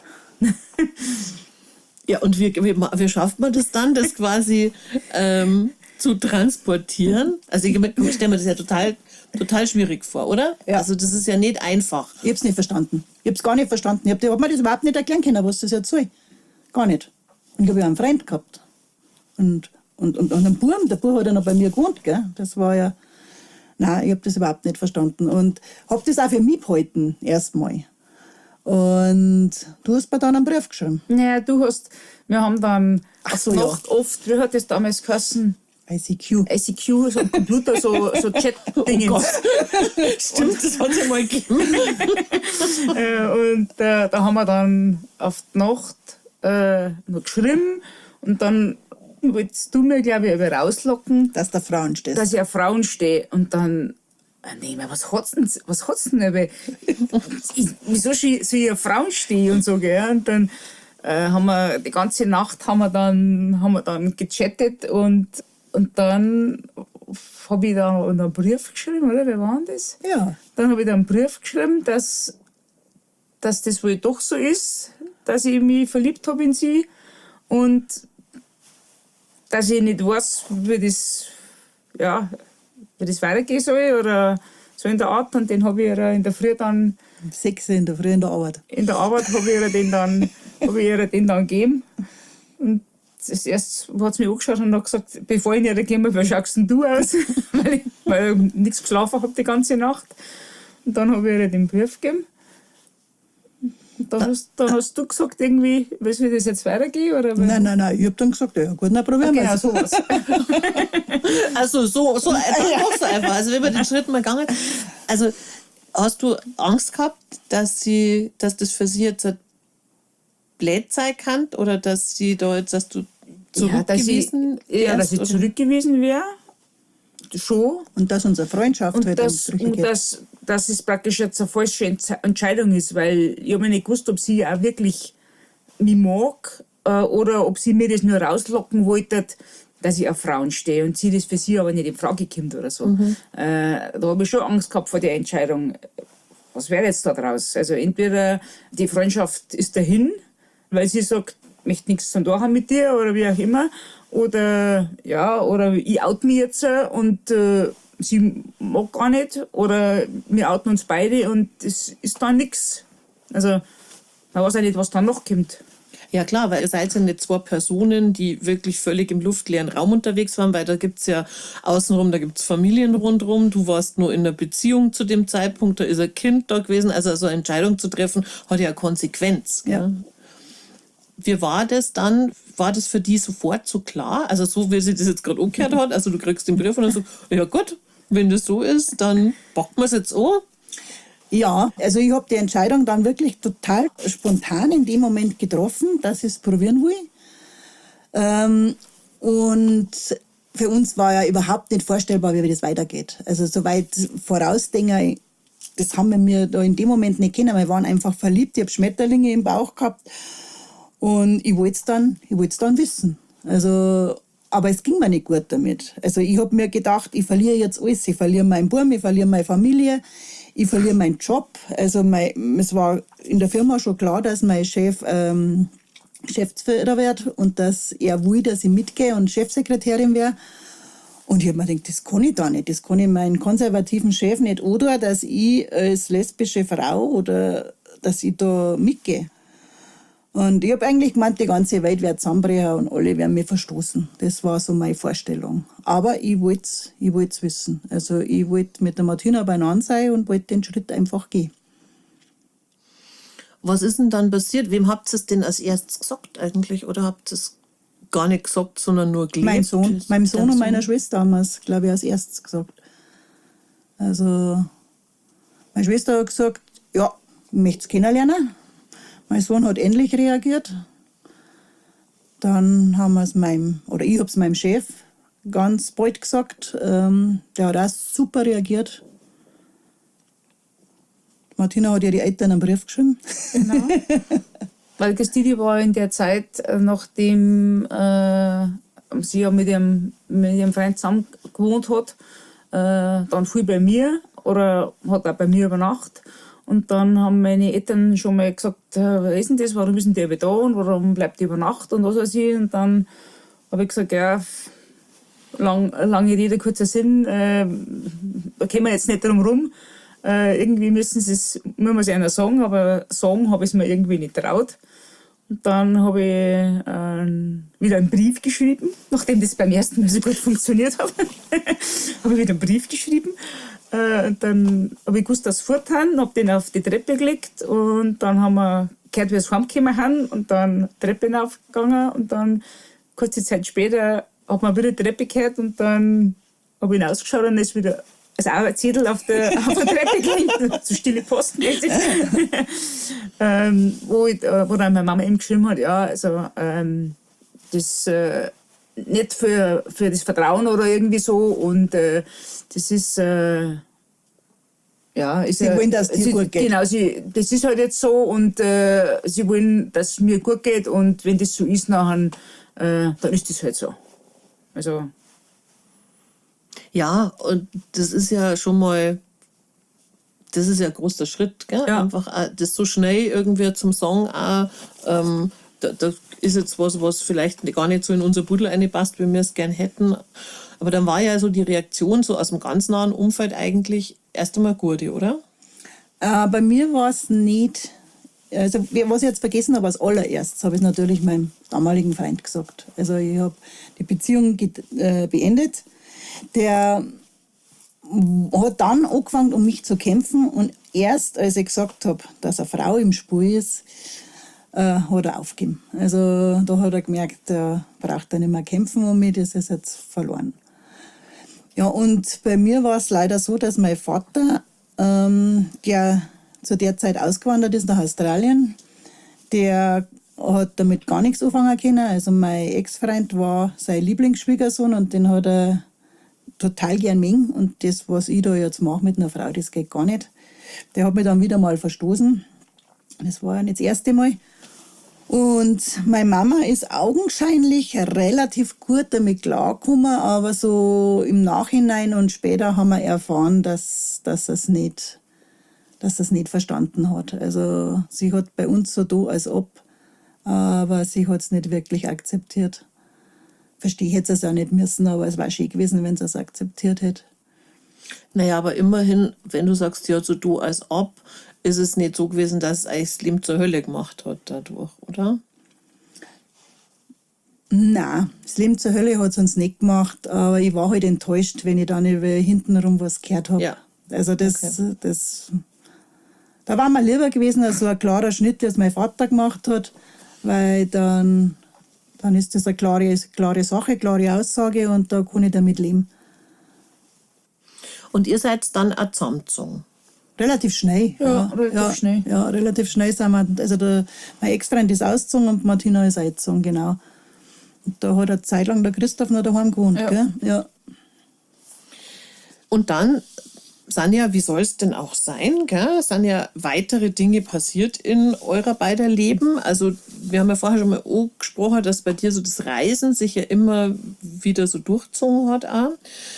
Ja, und wie schafft man das dann, das quasi zu transportieren? Also ich stelle mir das ja total schwierig vor, oder? Ja. Also das ist ja nicht einfach. Ich habe es nicht verstanden. Ich habe es gar nicht verstanden. Ich habe mir das überhaupt nicht erklären können, was das jetzt soll. Gar nicht. Und ich habe ja einen Freund gehabt. Und einen Buben. Der Bub hat ja noch bei mir gewohnt, gell? Das war ja... Nein, ich habe das überhaupt nicht verstanden. Und habe das auch für mich behalten, erstmal. Und du hast mir dann einen Brief geschrieben. Naja, wir haben dann so, Nacht oft, wie hat das damals geheißen? ICQ. ICQ, so ein Computer, so Chat-Dinge. Oh Stimmt, das hat es ja mal gegeben. Und da haben wir dann auf die Nacht noch geschrieben und dann wolltest du mir, glaube ich, rauslocken, Dass der Frauen steht. dass ich auf Frauen stehe. Und dann, nee, was hat's denn? Aber wieso soll ich auf Frauen stehen und so, gell? Und dann haben wir die ganze Nacht haben wir dann gechattet und dann habe ich da einen Brief geschrieben, oder? Wie war denn das? Ja. Dann habe ich da einen Brief geschrieben, dass das wohl doch so ist, dass ich mich verliebt habe in sie und dass ich nicht weiß, wie das weitergehen soll oder so in der Art. Und den habe ich ihr in der Früh dann... 6 in der Früh in der Arbeit. In der Arbeit habe ich ihr den dann gegeben. Und das erste hat sie mich angeschaut und hat gesagt, bevor ich ihr gegeben habe, wie schaust denn du aus? weil ich nichts geschlafen habe die ganze Nacht. Und dann habe ich ihr den Brief gegeben. Dann hast du gesagt, irgendwie, was will das jetzt weitergehen? Oder? Nein, ich habe dann gesagt, ja gut, dann probieren wir Genau, es. sowas. Also so einfach, auch so einfach. Also wenn man den Schritt mal gegangen ist. Also hast du Angst gehabt, dass das für sie jetzt blöd sein kann oder dass sie da jetzt, dass du zurückgewiesen dass ich zurückgewiesen wäre. Schon. Und dass unsere Freundschaft Und halt dass es praktisch jetzt eine falsche Entscheidung ist, weil ich habe nicht gewusst, ob sie auch wirklich mich mag oder ob sie mir das nur rauslocken wollte, dass ich auf Frauen stehe und sie das für sie aber nicht in Frage kommt oder so. Da habe ich schon Angst gehabt vor der Entscheidung. Was wäre jetzt da draus? Also entweder die Freundschaft ist dahin, weil sie sagt, ich möchte nichts zu tun haben mit dir oder wie auch immer. Oder ich oute mich jetzt und sie mag gar nicht. Oder wir outen uns beide und es ist dann nichts. Also man weiß auch nicht, was dann noch kommt. Ja klar, weil ihr seid ja nicht zwei Personen, die wirklich völlig im luftleeren Raum unterwegs waren, weil da gibt's ja außenrum, da gibt's Familien rundherum. Du warst nur in einer Beziehung zu dem Zeitpunkt, da ist ein Kind da gewesen. Also so eine Entscheidung zu treffen, hat ja eine Konsequenz. Ja. Gell? Wie war das dann? War das für die sofort so klar? Also so, wie sie das jetzt gerade umgekehrt hat? Also du kriegst den Brief und dann so, ja gut, wenn das so ist, dann packen wir es jetzt an. Ja, also ich habe die Entscheidung dann wirklich total spontan in dem Moment getroffen, dass ich es probieren will. Und für uns war ja überhaupt nicht vorstellbar, wie das weitergeht. Also so weit vorausdenken, das haben wir mir da in dem Moment nicht kennen. Wir waren einfach verliebt, ich habe Schmetterlinge im Bauch gehabt und ich wollte es dann wissen. Also, aber es ging mir nicht gut damit. Also ich habe mir gedacht, ich verliere jetzt alles. Ich verliere meinen Buben, ich verliere meine Familie, ich verliere meinen Job. Also es war in der Firma schon klar, dass mein Chef Geschäftsführer wird und dass er will, dass ich mitgehe und Chefsekretärin wäre. Und ich habe mir gedacht, das kann ich da nicht. Das kann ich meinen konservativen Chef nicht oder, dass ich als lesbische Frau oder dass ich da mitgehe. Und ich habe eigentlich gemeint, die ganze Welt wird zusammenbrechen und alle werden mich verstoßen. Das war so meine Vorstellung. Aber ich wollte es wissen. Also ich wollte mit der Martina beieinander sein und wollte den Schritt einfach gehen. Was ist denn dann passiert? Wem habt ihr es denn als erstes gesagt eigentlich? Oder habt ihr es gar nicht gesagt, sondern nur gelebt? Meinem Sohn und meiner Schwester haben wir es, glaube ich, als erstes gesagt. Also meine Schwester hat gesagt, ja, ich möchte es kennenlernen. Mein Sohn hat ähnlich reagiert. Dann haben wir es ich habe es meinem Chef ganz bald gesagt. Der hat auch super reagiert. Martina hat ja die Eltern einen Brief geschrieben. Genau. Weil Christine war in der Zeit, nachdem sie ja mit ihrem Freund zusammen gewohnt hat, dann viel bei mir oder hat auch bei mir übernachtet. Und dann haben meine Eltern schon mal gesagt, was ist denn das, warum ist denn der da und warum bleibt die über Nacht und was weiß ich. Und dann habe ich gesagt, ja, lange Rede, kurzer Sinn, da kommen wir jetzt nicht drum rum. Irgendwie muss man es einer sagen, aber sagen habe ich es mir irgendwie nicht traut. Und dann habe ich wieder einen Brief geschrieben, nachdem das beim ersten Mal so gut funktioniert hat. Habe ich wieder einen Brief geschrieben. Dann habe ich gewusst, dass sie forthaben, habe den auf die Treppe gelegt und dann haben wir gehört, wie sie heimgekommen sind und dann die Treppe hinaufgegangen und dann kurze Zeit später hat man wieder die Treppe gehört und dann habe ich hinausgeschaut und ist wieder auch ein Zettel auf der Treppe gelegt, so stille Post mäßig, wo dann meine Mama eben geschrieben hat, ja, also das nicht für das Vertrauen oder irgendwie so und das ist Sie wollen, dass es dir gut geht. Genau, das ist halt jetzt so und sie wollen, dass es mir gut geht und wenn das so ist, dann ist das halt so. Also ja, und das ist ja schon mal, das ist ja ein großer Schritt, gell? Ja. Einfach das so schnell irgendwie zum Song auch, da ist jetzt was vielleicht gar nicht so in unser Pudel reinpasst, wie wir es gern hätten. Aber dann war ja so die Reaktion so aus dem ganz nahen Umfeld eigentlich erst einmal gut, oder? Bei mir war es nicht, also was ich jetzt vergessen habe, als allererstes habe ich es natürlich meinem damaligen Freund gesagt. Also ich habe die Beziehung beendet. Der hat dann angefangen, um mich zu kämpfen und erst als ich gesagt habe, dass eine Frau im Spiel ist, hat er aufgegeben. Also da hat er gemerkt, er braucht nicht mehr kämpfen um mich, das ist jetzt verloren. Ja, und bei mir war es leider so, dass mein Vater, der zu der Zeit ausgewandert ist nach Australien, der hat damit gar nichts anfangen können. Also mein Ex-Freund war sein Lieblingsschwiegersohn und den hat er total gern mögen. Und das, was ich da jetzt mache mit einer Frau, das geht gar nicht. Der hat mich dann wieder mal verstoßen. Das war ja nicht das erste Mal. Und meine Mama ist augenscheinlich relativ gut damit klargekommen, aber so im Nachhinein und später haben wir erfahren, dass es nicht verstanden hat. Also sie hat bei uns so da als ob, aber sie hat es nicht wirklich akzeptiert. Verstehe ich jetzt es auch nicht müssen, aber es war schön gewesen, wenn sie es akzeptiert hätte. Naja, aber immerhin, wenn du sagst, ja, so du als ob, ist es nicht so gewesen, dass es eigentlich das Leben zur Hölle gemacht hat dadurch, oder? Nein, das Leben zur Hölle hat es uns nicht gemacht, aber ich war halt enttäuscht, wenn ich dann über hintenrum was gehört habe. Ja. Also da war mir lieber gewesen, als so ein klarer Schnitt, das mein Vater gemacht hat, weil dann ist das eine klare Sache, klare Aussage und da kann ich damit leben. Und ihr seid dann auch zusammengezogen? Relativ schnell. Relativ schnell. Ja, relativ schnell sind wir. Also mein Ex-Freund ist ausgezogen und Martina ist eingezogen, genau. Und da hat eine Zeit lang der Christoph noch daheim gewohnt, Ja. gell? Ja. Und dann sind ja, wie soll es denn auch sein, gell? Sind ja weitere Dinge passiert in eurer beider Leben. Also wir haben ja vorher schon mal gesprochen, dass bei dir so das Reisen sich ja immer wieder so durchgezogen hat. Auch.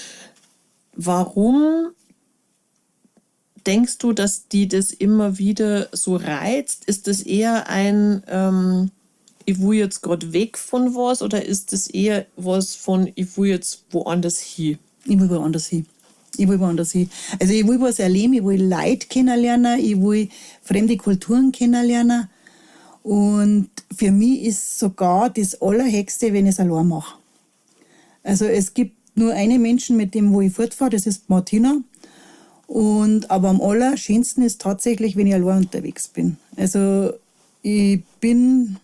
Warum denkst du, dass die das immer wieder so reizt? Ist das eher ein, ich will jetzt gerade weg von was, oder ist das eher was von, ich will jetzt woanders hin? Ich will woanders hin. Also ich will was erleben, ich will Leute kennenlernen, ich will fremde Kulturen kennenlernen. Und für mich ist sogar das Allerhöchste, wenn ich es allein mache. Also es gibt nur einen Menschen, mit dem wo ich fortfahre, das ist Martina. Aber am allerschönsten ist tatsächlich, wenn ich allein unterwegs bin. Also ich bin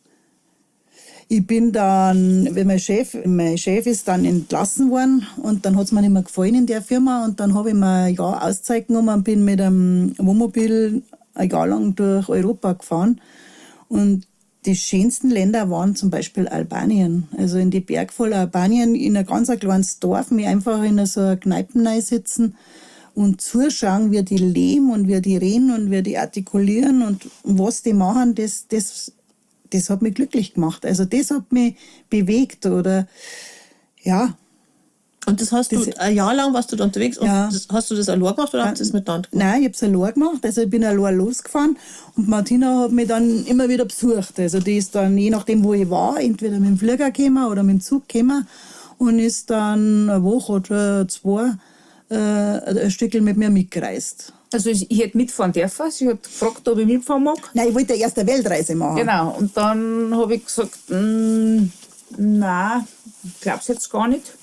dann, wenn mein Chef ist dann entlassen worden und dann hat es mir nicht mehr gefallen in der Firma und dann habe ich mir ein Jahr Auszeit genommen und bin mit einem Wohnmobil ein Jahr lang durch Europa gefahren. Und die schönsten Länder waren zum Beispiel Albanien. Also in die Bergvoll Albanien, in ein ganz kleines Dorf, mich einfach in so einer Kneipe sitzen und zuschauen, wie die leben und wie die reden und wie die artikulieren und was die machen, das hat mich glücklich gemacht. Also das hat mich bewegt oder ja. Und das hast du ein Jahr lang warst du da unterwegs und Ja. hast du das allein gemacht oder hast du das miteinander gemacht? Nein, ich habe es allein gemacht. Also ich bin allein losgefahren und Martina hat mich dann immer wieder besucht. Also die ist dann, je nachdem wo ich war, entweder mit dem Flieger gekommen oder mit dem Zug gekommen und ist dann eine Woche oder zwei ein Stückchen mit mir mitgereist. Also ich hätte mitfahren dürfen. Sie hat gefragt, ob ich mitfahren mag. Nein, ich wollte erst eine Weltreise machen. Genau. Und dann habe ich gesagt, nein, ich glaube es jetzt gar nicht.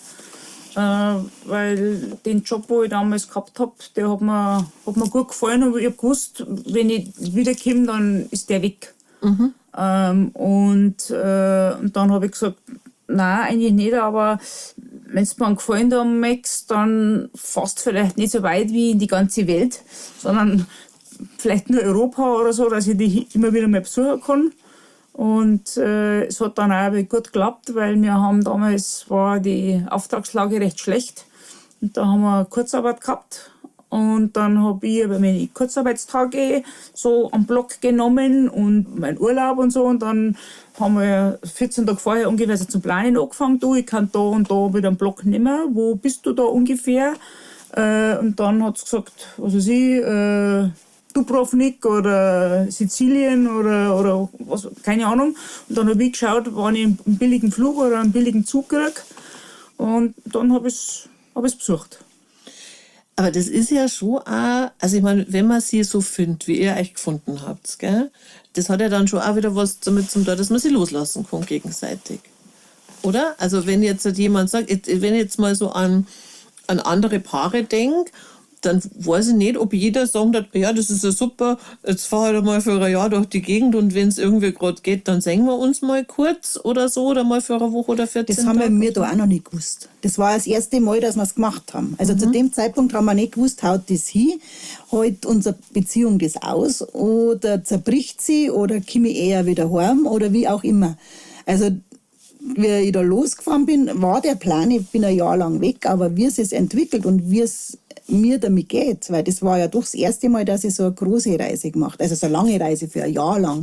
Weil den Job, den ich damals gehabt habe, der hat mir gut gefallen. Und ich habe gewusst, wenn ich wiederkomme, dann ist der weg. Und dann habe ich gesagt, nein, eigentlich nicht, aber wenn du mir einen Gefallen haben möchtest, dann fast vielleicht nicht so weit wie in die ganze Welt, sondern vielleicht nur Europa oder so, dass ich die immer wieder mal besuchen kann. Und es hat dann auch gut geklappt, weil wir haben damals, war die Auftragslage recht schlecht. Und da haben wir Kurzarbeit gehabt. Und dann habe ich aber meine Kurzarbeitstage so am Block genommen und meinen Urlaub und so. Und dann haben wir 14 Tage vorher ungefähr so zum Planen angefangen. Du, ich kann da und da wieder einen Block nehmen. Wo bist du da ungefähr? Und dann hat sie gesagt, was weiß ich, Dubrovnik oder Sizilien oder was, keine Ahnung. Und dann habe ich geschaut, wann ich einen billigen Flug oder einen billigen Zug kriege. Und dann habe ich es besucht. Aber das ist ja schon auch, also ich meine, wenn man sie so findet, wie ihr euch gefunden habt, gell, das hat ja dann schon auch wieder was damit zu tun, dass man sie loslassen kann gegenseitig. Oder? Also wenn jetzt jemand sagt, wenn ich jetzt mal so an andere Paare denke, dann weiß ich nicht, ob jeder sagen hat, ja, das ist ja super, jetzt fahr ich mal für ein Jahr durch die Gegend und wenn es irgendwie gerade geht, dann singen wir uns mal kurz oder so oder mal für eine Woche oder 14 Das haben Tage. wir da auch noch nicht gewusst. Das war das erste Mal, dass wir es gemacht haben. Also zu dem Zeitpunkt haben wir nicht gewusst, haut das hin, hält unsere Beziehung das aus oder zerbricht sie oder komme ich eher wieder heim oder wie auch immer. Also wie ich da losgefahren bin, war der Plan, ich bin ein Jahr lang weg, aber wie es sich entwickelt und wie es mir damit geht, weil das war ja doch das erste Mal, dass ich so eine große Reise gemacht habe, also so eine lange Reise für ein Jahr lang.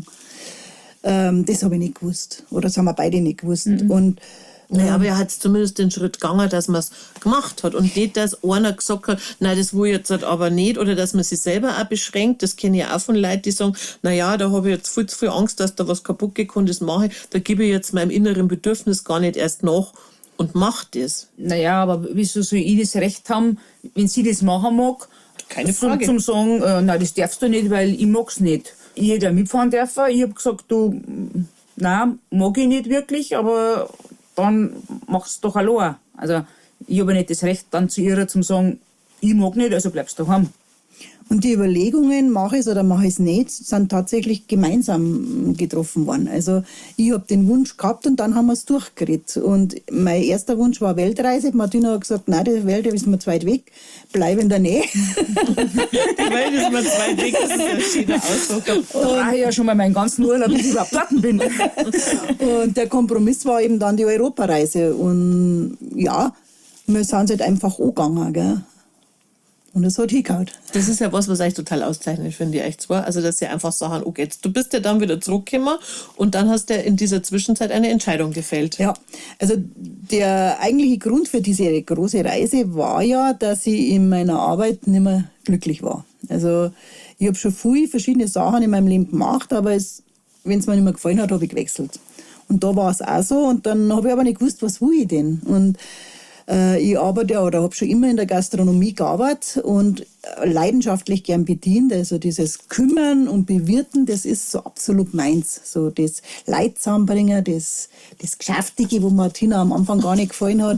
Das habe ich nicht gewusst. Oder das haben wir beide nicht gewusst. Und Naja, aber er hat zumindest den Schritt gegangen, dass man es gemacht hat. Und nicht, dass einer gesagt hat, nein, das will ich jetzt halt aber nicht. Oder dass man sich selber auch beschränkt. Das kenne ich auch von Leuten, die sagen, naja, da habe ich jetzt viel zu viel Angst, dass da was kaputt geht und das mache ich. Da gebe ich jetzt meinem inneren Bedürfnis gar nicht erst nach und mache das. Naja, aber wieso soll ich das Recht haben, wenn sie das machen mag? Keine Frage. Zum sagen, nein, das darfst du nicht, weil ich mag's nicht. Ich hätte ja mitfahren dürfen. Ich habe gesagt, du, nein, mag ich nicht wirklich, aber dann mach's doch allein. Also ich habe nicht das Recht, dann zu ihr zu sagen, ich mag nicht, also bleibst du daheim. Und die Überlegungen, mache ich es oder mache ich es nicht, sind tatsächlich gemeinsam getroffen worden. Also ich habe den Wunsch gehabt und dann haben wir es durchgeredet. Und mein erster Wunsch war Weltreise. Martina hat gesagt, nein, die Welt ist mir zu weit weg, bleib in der Nähe. Die Welt ist mir zu weit weg, das ist ein schöner Ausdruck. Da brauche ich ja schon mal meinen ganzen Urlaub, bis ich überhaupt dort bin. Und der Kompromiss war eben dann die Europareise. Und ja, wir sind halt einfach angegangen, gell. Und es hat hingehauen. Das ist ja was euch total auszeichnet, finde ich echt zwar. Also, dass sie einfach sagen, okay, jetzt, du bist ja dann wieder zurückgekommen und dann hast du in dieser Zwischenzeit eine Entscheidung gefällt. Ja, also der eigentliche Grund für diese große Reise war ja, dass ich in meiner Arbeit nicht mehr glücklich war. Also ich habe schon viele verschiedene Sachen in meinem Leben gemacht, aber wenn es mir nicht mehr gefallen hat, habe ich gewechselt. Und da war es auch so und dann habe ich aber nicht gewusst, was will ich denn? Und ich arbeite oder habe schon immer in der Gastronomie gearbeitet und leidenschaftlich gern bedient. Also dieses Kümmern und Bewirten, das ist so absolut meins. So das Leid zusammenbringen, das Geschäftige, wo Martina am Anfang gar nicht gefallen hat.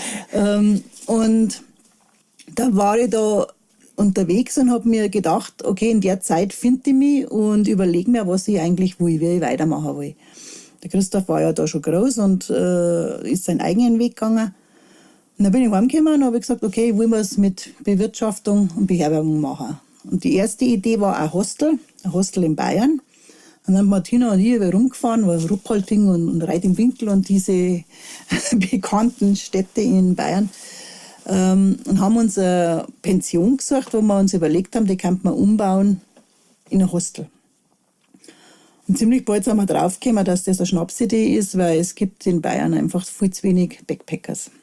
Und da war ich da unterwegs und habe mir gedacht, okay, in der Zeit finde ich mich und überlege mir, was ich eigentlich will, wie ich weitermachen will. Der Christoph war ja da schon groß und ist seinen eigenen Weg gegangen. Und dann bin ich heimgekommen und habe gesagt, okay, ich will was mit Bewirtschaftung und Beherbergung machen. Und die erste Idee war ein Hostel in Bayern. Und dann haben Martina und ich rumgefahren, war Ruppolting und Reit im Winkel und diese bekannten Städte in Bayern. Und haben uns eine Pension gesucht, wo wir uns überlegt haben, die könnte man umbauen in ein Hostel. Und ziemlich bald sind wir draufgekommen, dass das eine Schnapsidee ist, weil es gibt in Bayern einfach viel zu wenig Backpackers.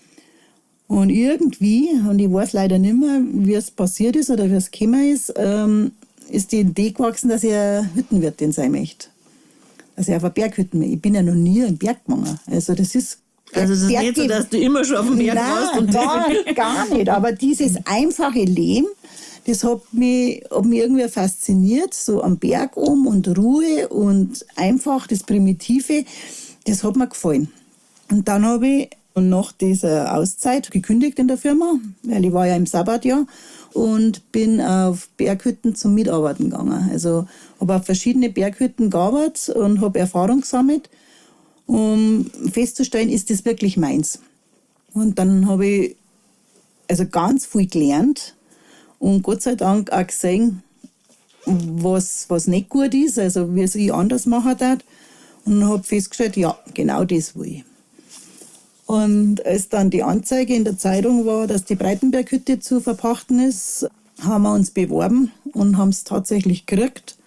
Und irgendwie, und ich weiß leider nicht mehr, wie es passiert ist oder wie es gekommen ist die Idee gewachsen, dass ich eine Hüttenwirtin sein möchte. Dass ich auf eine Berghütte möchte. Ich bin ja noch nie im Berg gegangen. Also das ist... Also es ist nicht so, dass du immer schon auf dem Berg warst. Und gar nicht. Aber dieses einfache Leben, das hat mich irgendwie fasziniert. So am Berg und Ruhe und einfach das Primitive, das hat mir gefallen. Und dann habe ich nach dieser Auszeit gekündigt in der Firma, weil ich war ja im Sabbatjahr und bin auf Berghütten zum Mitarbeiten gegangen. Also habe auf verschiedene Berghütten gearbeitet und habe Erfahrung gesammelt, um festzustellen, ist das wirklich meins. Und dann habe ich also ganz viel gelernt und Gott sei Dank auch gesehen, was nicht gut ist, also wie es ich anders machen darf. Und habe festgestellt, ja, genau das will ich. Und als dann die Anzeige in der Zeitung war, dass die Breitenberghütte zu verpachten ist, haben wir uns beworben und haben es tatsächlich gekriegt.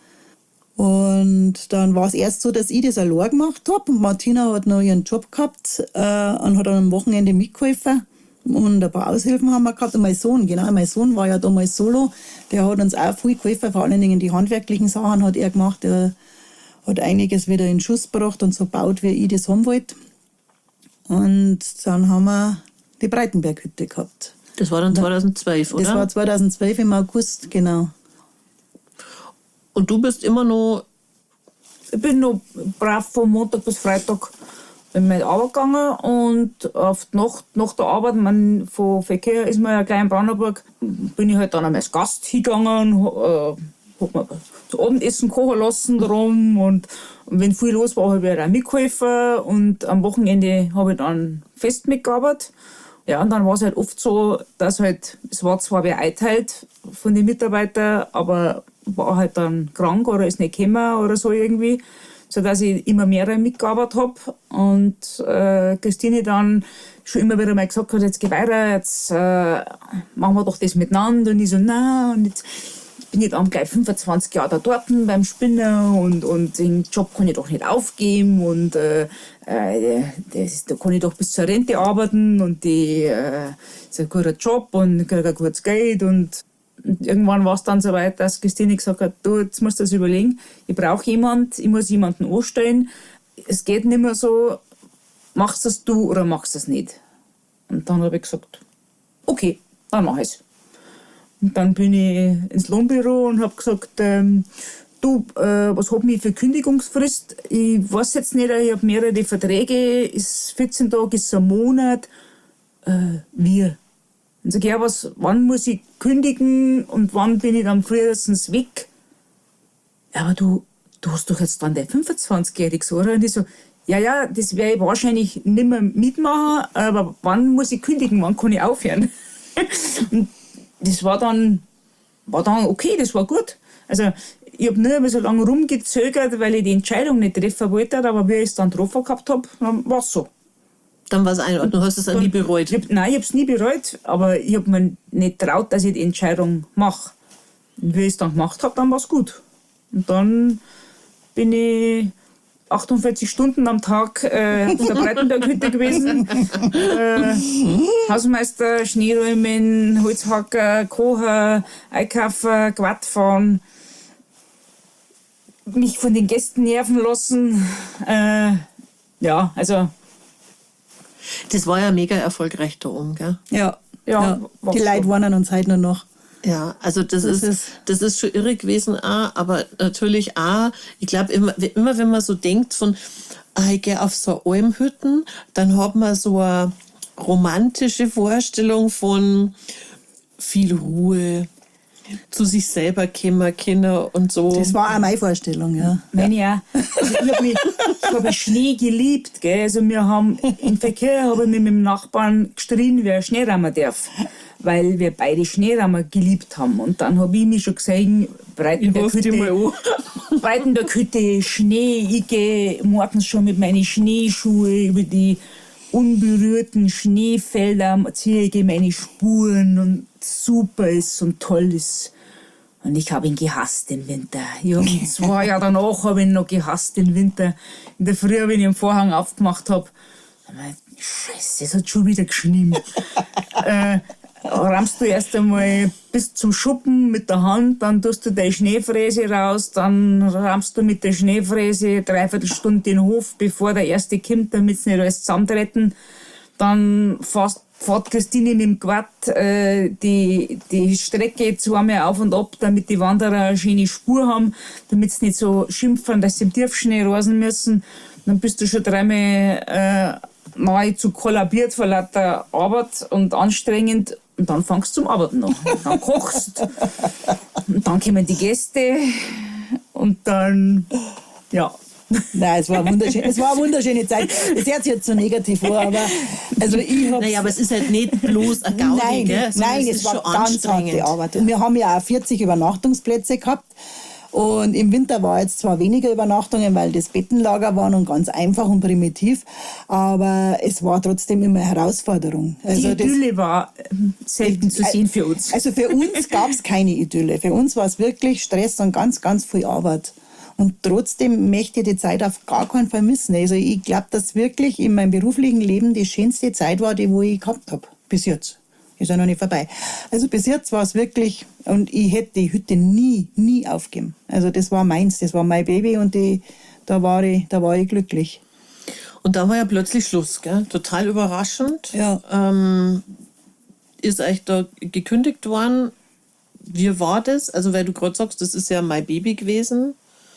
Und dann war es erst so, dass ich das allein gemacht habe. Und Martina hat noch ihren Job gehabt und hat dann am Wochenende mitgeholfen. Und ein paar Aushilfen haben wir gehabt. Und mein Sohn war ja damals solo. Der hat uns auch viel geholfen, vor allen Dingen die handwerklichen Sachen hat er gemacht. Er hat einiges wieder in Schuss gebracht und so gebaut, wie ich das haben wollte. Und dann haben wir die Breitenberghütte gehabt. Das war dann 2012, oder? Das war 2012 im August, genau. Und du bist immer noch... Ich bin noch brav von Montag bis Freitag bin ich Arbeit gegangen und auf die Nacht, nach der Arbeit, von Verkehr ist man ja gleich in Brandenburg, bin ich halt dann einmal als Gast hingegangen, hab mir das Abendessen kochen lassen drum und wenn viel los war, habe ich halt auch mitgeholfen und am Wochenende habe ich dann fest mitgearbeitet. Ja, und dann war es halt oft so, dass halt, es war zwar wer eingeteilt von den Mitarbeitern, aber war halt dann krank oder ist nicht gekommen oder so irgendwie, sodass ich immer mehr mitgearbeitet habe und Christine dann schon immer wieder mal gesagt hat, jetzt geh weiter, jetzt machen wir doch das miteinander. Und ich so, nein, und jetzt bin ich dann gleich 25 Jahre da dort beim Spinnen und den Job kann ich doch nicht aufgeben und da kann ich doch bis zur Rente arbeiten und das ist ein guter Job und ich kriege ein gutes Geld und irgendwann war es dann so weit, dass Christine gesagt hat, du, jetzt musst du das überlegen, ich brauche jemanden, ich muss jemanden anstellen, es geht nicht mehr so, machst das du oder machst das nicht? Und dann habe ich gesagt, okay, dann mach ich's. Und dann bin ich ins Lohnbüro und habe gesagt, du, was habe ich für Kündigungsfrist? Ich weiß jetzt nicht, ich habe mehrere Verträge, ist 14 Tage, ist ein Monat. Wir. Und sag, ja, wann muss ich kündigen und wann bin ich dann frühestens weg? Ja, aber du hast doch jetzt dann der 25-Jährige, oder? Und ich so, ja, das werde ich wahrscheinlich nicht mehr mitmachen, aber wann muss ich kündigen, wann kann ich aufhören? Und das war dann okay, das war gut. Also ich habe nicht mehr so lange rumgezögert, weil ich die Entscheidung nicht treffen wollte, aber wie ich es dann getroffen gehabt habe, dann war es so. Dann war es einordnend, du hast es auch nie bereut. Nein, ich habe es nie bereut, aber ich habe mir nicht getraut, dass ich die Entscheidung mache. Und wie ich es dann gemacht habe, dann war es gut. Und dann bin ich 48 Stunden am Tag auf der Breitenberghütte gewesen. Hausmeister, Schneeräumen, Holzhacker, Kochen, Einkaufen, Quad fahren, mich von den Gästen nerven lassen. Ja, also. Das war ja mega erfolgreich da oben, gell? Ja. Ja, Die Leute warnen uns heute nur noch. Ja, also das ist schon irre gewesen, auch, aber natürlich auch, ich glaube, immer wenn man so denkt von, ich gehe auf so Almhütten, dann hat man so eine romantische Vorstellung von viel Ruhe, zu sich selber kommen können und so. Das war auch meine Vorstellung, ja. Meine ja. Also ich habe Schnee geliebt. Gell? Also wir haben im Verkehr habe ich mit meinem Nachbarn gestritten, wer Schneerammer darf. Weil wir beide Schneerammer geliebt haben. Und dann habe ich mich schon gesehen, Breitenberghütte, Schnee. Ich gehe morgens schon mit meinen Schneeschuhen über die unberührten Schneefelder, ziehe ich meine Spuren und super ist und toll ist. Und ich habe ihn gehasst, den Winter. Ja, 2 Jahre danach habe ich ihn noch gehasst, den Winter. In der Früh, wenn ich den Vorhang aufgemacht habe, Scheiße, es hat schon wieder geschnien. Rammst du erst einmal bis zum Schuppen mit der Hand, dann tust du deine Schneefräse raus, dann rammst du mit der Schneefräse 3/4 Stunde den Hof, bevor der Erste kommt, damit sie nicht alles zusammentretten. Dann fährt Christine mit dem Quad die Strecke zweimal auf und ab, damit die Wanderer eine schöne Spur haben, damit sie nicht so schimpfen, dass sie im Tiefschnee rasen müssen. Dann bist du schon 3-mal nahezu kollabiert vor lauter Arbeit und anstrengend. Und dann fängst du zum Arbeiten an. Dann kochst. Und dann kommen die Gäste. Und dann, ja. Nein, es war wunderschön. Es war eine wunderschöne Zeit. Das hört sich jetzt so negativ vor, aber also ich hab's. Naja, aber es ist halt nicht bloß ein Gaudi, Nein, gell? nein, es war ganz harte Arbeit. Und wir haben ja auch 40 Übernachtungsplätze gehabt. Und im Winter war jetzt zwar weniger Übernachtungen, weil das Bettenlager war und ganz einfach und primitiv, aber es war trotzdem immer eine Herausforderung. Also die Idylle war selten zu sehen für uns. Also für uns gab es keine Idylle. Für uns war es wirklich Stress und ganz, ganz viel Arbeit. Und trotzdem möchte ich die Zeit auf gar keinen Fall missen. Also ich glaube, dass wirklich in meinem beruflichen Leben die schönste Zeit war, die wo ich gehabt habe. Bis jetzt. Ist ja noch nicht vorbei. Also bis jetzt war es wirklich, und ich hätte die Hütte nie aufgeben. Also das war meins, das war mein Baby und da war ich glücklich. Und dann war ja plötzlich Schluss, gell? Total überraschend. Ja. Ist euch da gekündigt worden? Wie war das? Also weil du gerade sagst, das ist ja mein Baby gewesen.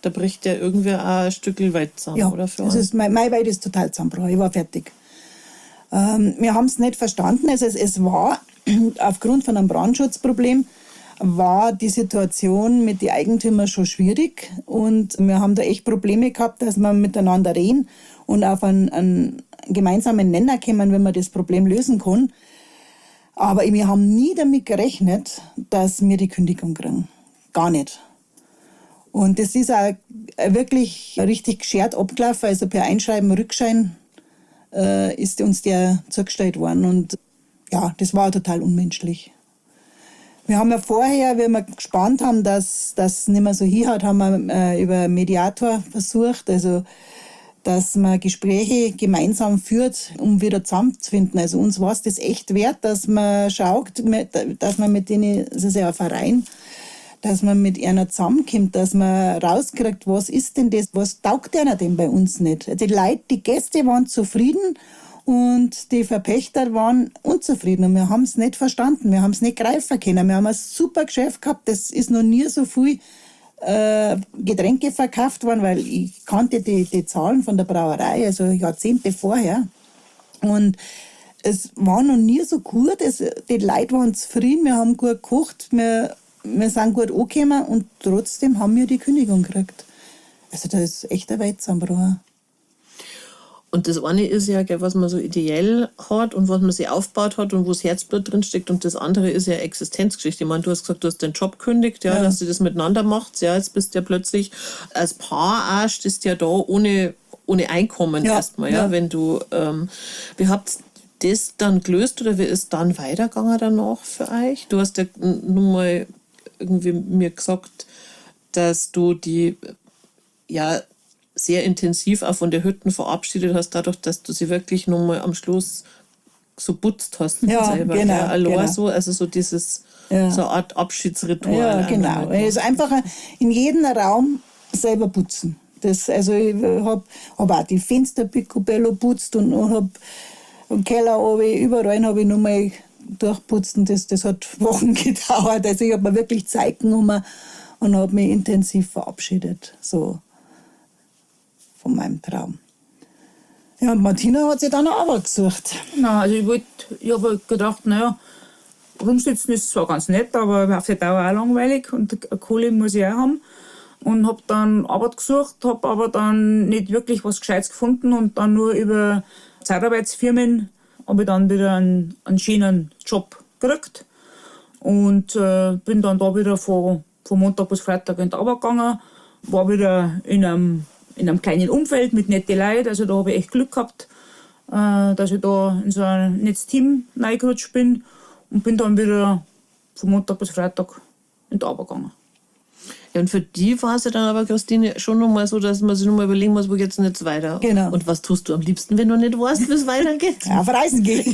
Da bricht ja irgendwie auch ein Stückel Wald zusammen, Ja, oder? Für das einen? ist, mein Wald ist total zusammengebrochen. Ich war fertig. Wir haben es nicht verstanden. Also es war aufgrund von einem Brandschutzproblem war die Situation mit den Eigentümern schon schwierig. Und wir haben da echt Probleme gehabt, dass wir miteinander reden und auf einen gemeinsamen Nenner kommen, wenn man das Problem lösen kann. Aber wir haben nie damit gerechnet, dass wir die Kündigung kriegen. Gar nicht. Und das ist auch wirklich richtig geschert abgelaufen. Also per Einschreiben Rückschein ist uns der zugestellt worden. Und ja, das war total unmenschlich. Wir haben ja vorher, wie wir gespannt haben, dass das nicht mehr so hinhaut, haben wir über einen Mediator versucht, also dass man Gespräche gemeinsam führt, um wieder zusammenzufinden. Also uns war es das echt wert, dass man schaut, dass man mit denen, das ist ja ein Verein, dass man mit einer zusammenkommt, dass man rauskriegt, was ist denn das, was taugt einer denn bei uns nicht. Die Leute, die Gäste waren zufrieden und die Verpächter waren unzufrieden und wir haben es nicht verstanden, wir haben es nicht greifen können. Wir haben ein super Geschäft gehabt, das ist noch nie so viel Getränke verkauft worden, weil ich kannte die Zahlen von der Brauerei, also Jahrzehnte vorher. Und es war noch nie so gut, die Leute waren zufrieden, wir haben gut gekocht, wir sind gut angekommen und trotzdem haben wir die Kündigung gekriegt. Also das ist echt ein Weit zusammengebrochen. Und das eine ist ja, gell, was man so ideell hat und was man sich aufgebaut hat und wo das Herzblut drinsteckt. Und das andere ist ja Existenzgeschichte. Ich meine, du hast gesagt, du hast den Job gekündigt, ja, dass du das miteinander machst. Ja, jetzt bist du ja plötzlich als Paar auch, stehst ja da ohne Einkommen erstmal. Ja. Wenn du, wie habt ihr das dann gelöst oder wie ist dann weitergegangen danach für euch? Du hast ja nun mal irgendwie mir gesagt, dass du die sehr intensiv auch von der Hütten verabschiedet hast, dadurch, dass du sie wirklich nochmal am Schluss so putzt hast selber. Genau, ja, allein genau. So eine Art Abschiedsritual. Ja, genau. Es ist einfach in jedem Raum selber putzen. Also ich habe auch die Fenster picobello putzt und habe im Keller überall habe ich nochmal durchputzt und das hat Wochen gedauert. Also ich habe mir wirklich Zeit genommen und habe mich intensiv verabschiedet. So. Von meinem Traum. Ja, und Martina hat sich dann eine Arbeit gesucht. Nein, also ich habe gedacht, naja, rumsitzen ist zwar ganz nett, aber auf die Dauer auch langweilig und Kohle muss ich auch haben. Und habe dann Arbeit gesucht, habe aber dann nicht wirklich was Gescheites gefunden und dann nur über Zeitarbeitsfirmen habe ich dann wieder einen schönen Job gekriegt und bin dann da wieder von Montag bis Freitag in die Arbeit gegangen, war wieder in einem kleinen Umfeld mit netten Leuten. Also da habe ich echt Glück gehabt, dass ich da in so ein nettes Team reingerutscht bin und bin dann wieder von Montag bis Freitag in die Arbeit gegangen. Ja, und für die war es ja dann aber, Christine, schon nochmal so, dass man sich nochmal überlegen muss, wo geht's denn jetzt weiter? Genau. Und was tust du am liebsten, wenn du nicht weißt, wie es weitergeht? Ja, auf Reisen gehen.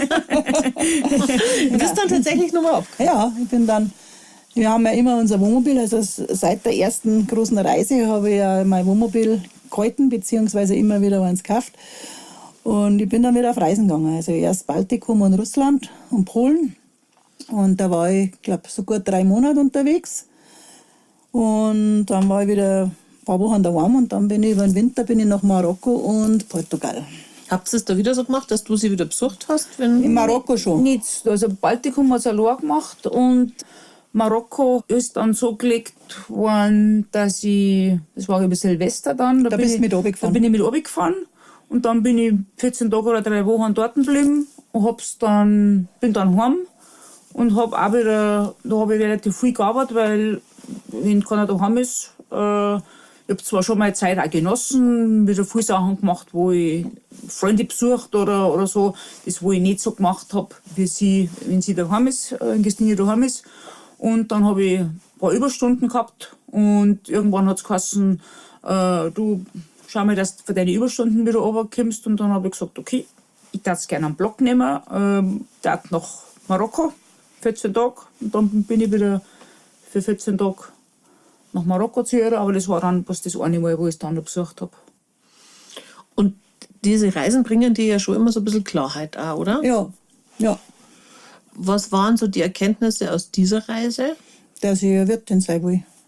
Du bist dann tatsächlich nochmal abgekommen. Ja, wir haben ja immer unser Wohnmobil, also seit der ersten großen Reise habe ich ja mein Wohnmobil gehalten, beziehungsweise immer wieder eins gekauft. Und ich bin dann wieder auf Reisen gegangen. Also erst Baltikum und Russland und Polen. Und da war ich, glaube so gut 3 Monate unterwegs. Und dann war ich wieder ein paar Wochen daheim und dann bin ich über den Winter nach Marokko und Portugal. Habt ihr es da wieder so gemacht, dass du sie wieder besucht hast? In Marokko schon. Nichts. Also Baltikum hat es allein gemacht und Marokko ist dann so gelegt worden, dass das war über Silvester dann. Da bist du mit runtergefahren. Da bin ich mit runtergefahren und dann bin ich 14 Tage oder 3 Wochen dort geblieben und bin dann heim und habe auch wieder, da habe ich relativ viel gearbeitet, weil wenn keiner daheim ist, ich habe zwar schon mal Zeit auch genossen, wieder viele Sachen gemacht, wo ich Freunde besucht oder so, das wo ich nicht so gemacht habe, wie sie, wenn sie daheim ist, wenn Christine daheim ist. Und dann habe ich ein paar Überstunden gehabt und irgendwann hat es geheißen, du schau mal, dass du für deine Überstunden wieder runterkommst. Und dann habe ich gesagt, okay, ich darf es gerne einen Block nehmen, darf nach Marokko, 14 Tage. Und dann bin ich wieder für 14 Tage nach Marokko zu ihr, aber das war dann bloß das eine Mal, wo ich es dann noch besucht habe. Und diese Reisen bringen dir ja schon immer so ein bisschen Klarheit auch, oder? Ja. Was waren so die Erkenntnisse aus dieser Reise? Dass ich eine Wirtin sein will.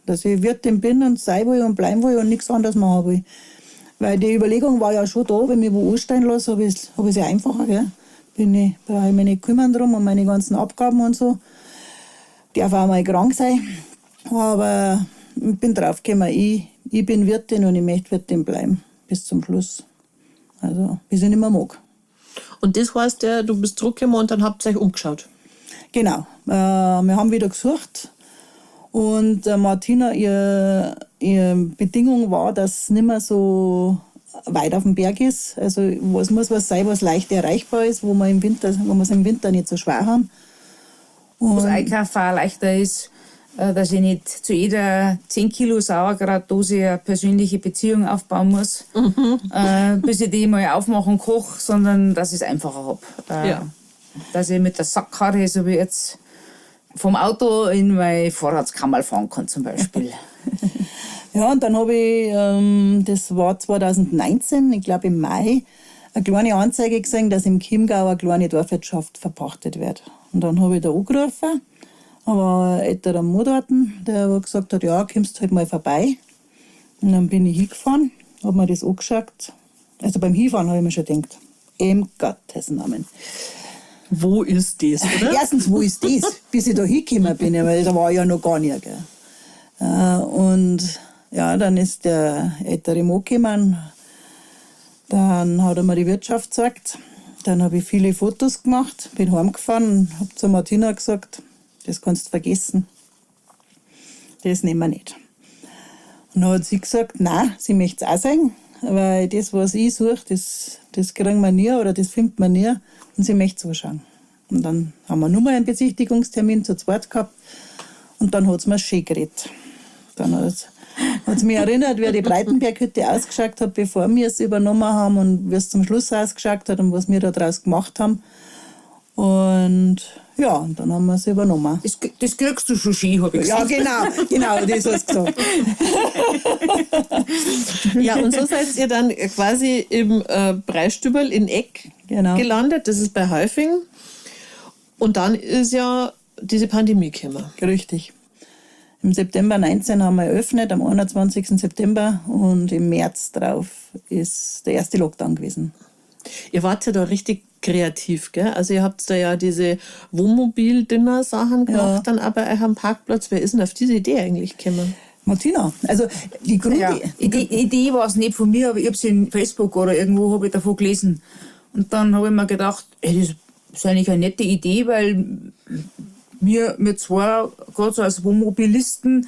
dass ich Wirtin bin und sein will und bleiben will und nichts anderes machen will. Weil die Überlegung war ja schon da, wenn ich wo anstehen lasse, habe ich es ja einfacher. Gell? Brauche ich mich nicht kümmern drum und meine ganzen Abgaben und so. Darf auch mal krank sein. Aber ich bin drauf gekommen, ich bin Wirtin und ich möchte Wirtin bleiben. Bis zum Schluss. Also, bis ich nicht mehr mag. Und das heißt ja, du bist zurückgekommen und dann habt ihr euch umgeschaut. Genau. Wir haben wieder gesucht. Und Martina, ihre Bedingung war, dass es nicht mehr so weit auf dem Berg ist. Also es muss was sein, was leicht erreichbar ist, wo wir es im Winter nicht so schwer haben. Was einkaufen auch leichter ist, dass ich nicht zu jeder 10 Kilo Sauerkrautdose eine persönliche Beziehung aufbauen muss, bis ich die mal aufmache und koche, sondern dass ich es einfacher habe. Ja. Dass ich mit der Sackkarre, so wie jetzt, vom Auto in meine Vorratskammer fahren kann zum Beispiel. Ja, und dann habe ich, das war 2019, ich glaube im Mai, eine kleine Anzeige gesehen, dass im Chiemgau eine kleine Dorfwirtschaft verpachtet wird. Und dann habe ich da angerufen, aber ein älterer Mann dort, der gesagt hat, ja, kommst halt mal vorbei. Und dann bin ich hingefahren, habe mir das angeschaut. Also beim Hinfahren habe ich mir schon gedacht, im Gottes Namen. Wo ist das, oder? Erstens, wo ist das? Bis ich da hingekommen bin, weil da war ich ja noch gar nicht. Gell. Und ja, dann ist der ältere Mann gekommen. Dann hat er mir die Wirtschaft gezeigt. Dann habe ich viele Fotos gemacht, bin heimgefahren und habe zu Martina gesagt, das kannst du vergessen. Das nehmen wir nicht. Und dann hat sie gesagt, nein, sie möchte es auch sagen, weil das, was ich suche, das kriegen wir nie oder das findet man nie. Und sie möchte zuschauen. Und dann haben wir nochmal einen Besichtigungstermin zu zweit gehabt. Und dann hat es mir schön geredet. Dann hat es mich erinnert, wie die Breitenberghütte ausgeschaut hat, bevor wir es übernommen haben und wie es zum Schluss ausgeschaut hat und was wir da draus gemacht haben. Und ja, und dann haben wir es übernommen. Das kriegst du schon schön, habe ich gesagt. Ja, genau, das hast du gesagt. Ja, und so seid ihr dann quasi im Breistüberl in Eck gelandet. Das ist bei Häufing. Und dann ist ja diese Pandemie gekommen. Richtig. Im September 19 haben wir eröffnet, am 21. September. Und im März drauf ist der erste Lockdown gewesen. Ihr wart ja da richtig kreativ, gell? Also ihr habt da ja diese Wohnmobil-Dinner-Sachen gemacht, dann aber euch am Parkplatz. Wer ist denn auf diese Idee eigentlich gekommen? Martina. Also die Idee war es nicht von mir, aber ich habe sie in Facebook oder irgendwo habe ich davon gelesen. Und dann habe ich mir gedacht, das ist eigentlich eine nette Idee, weil wir zwei, gerade so als Wohnmobilisten,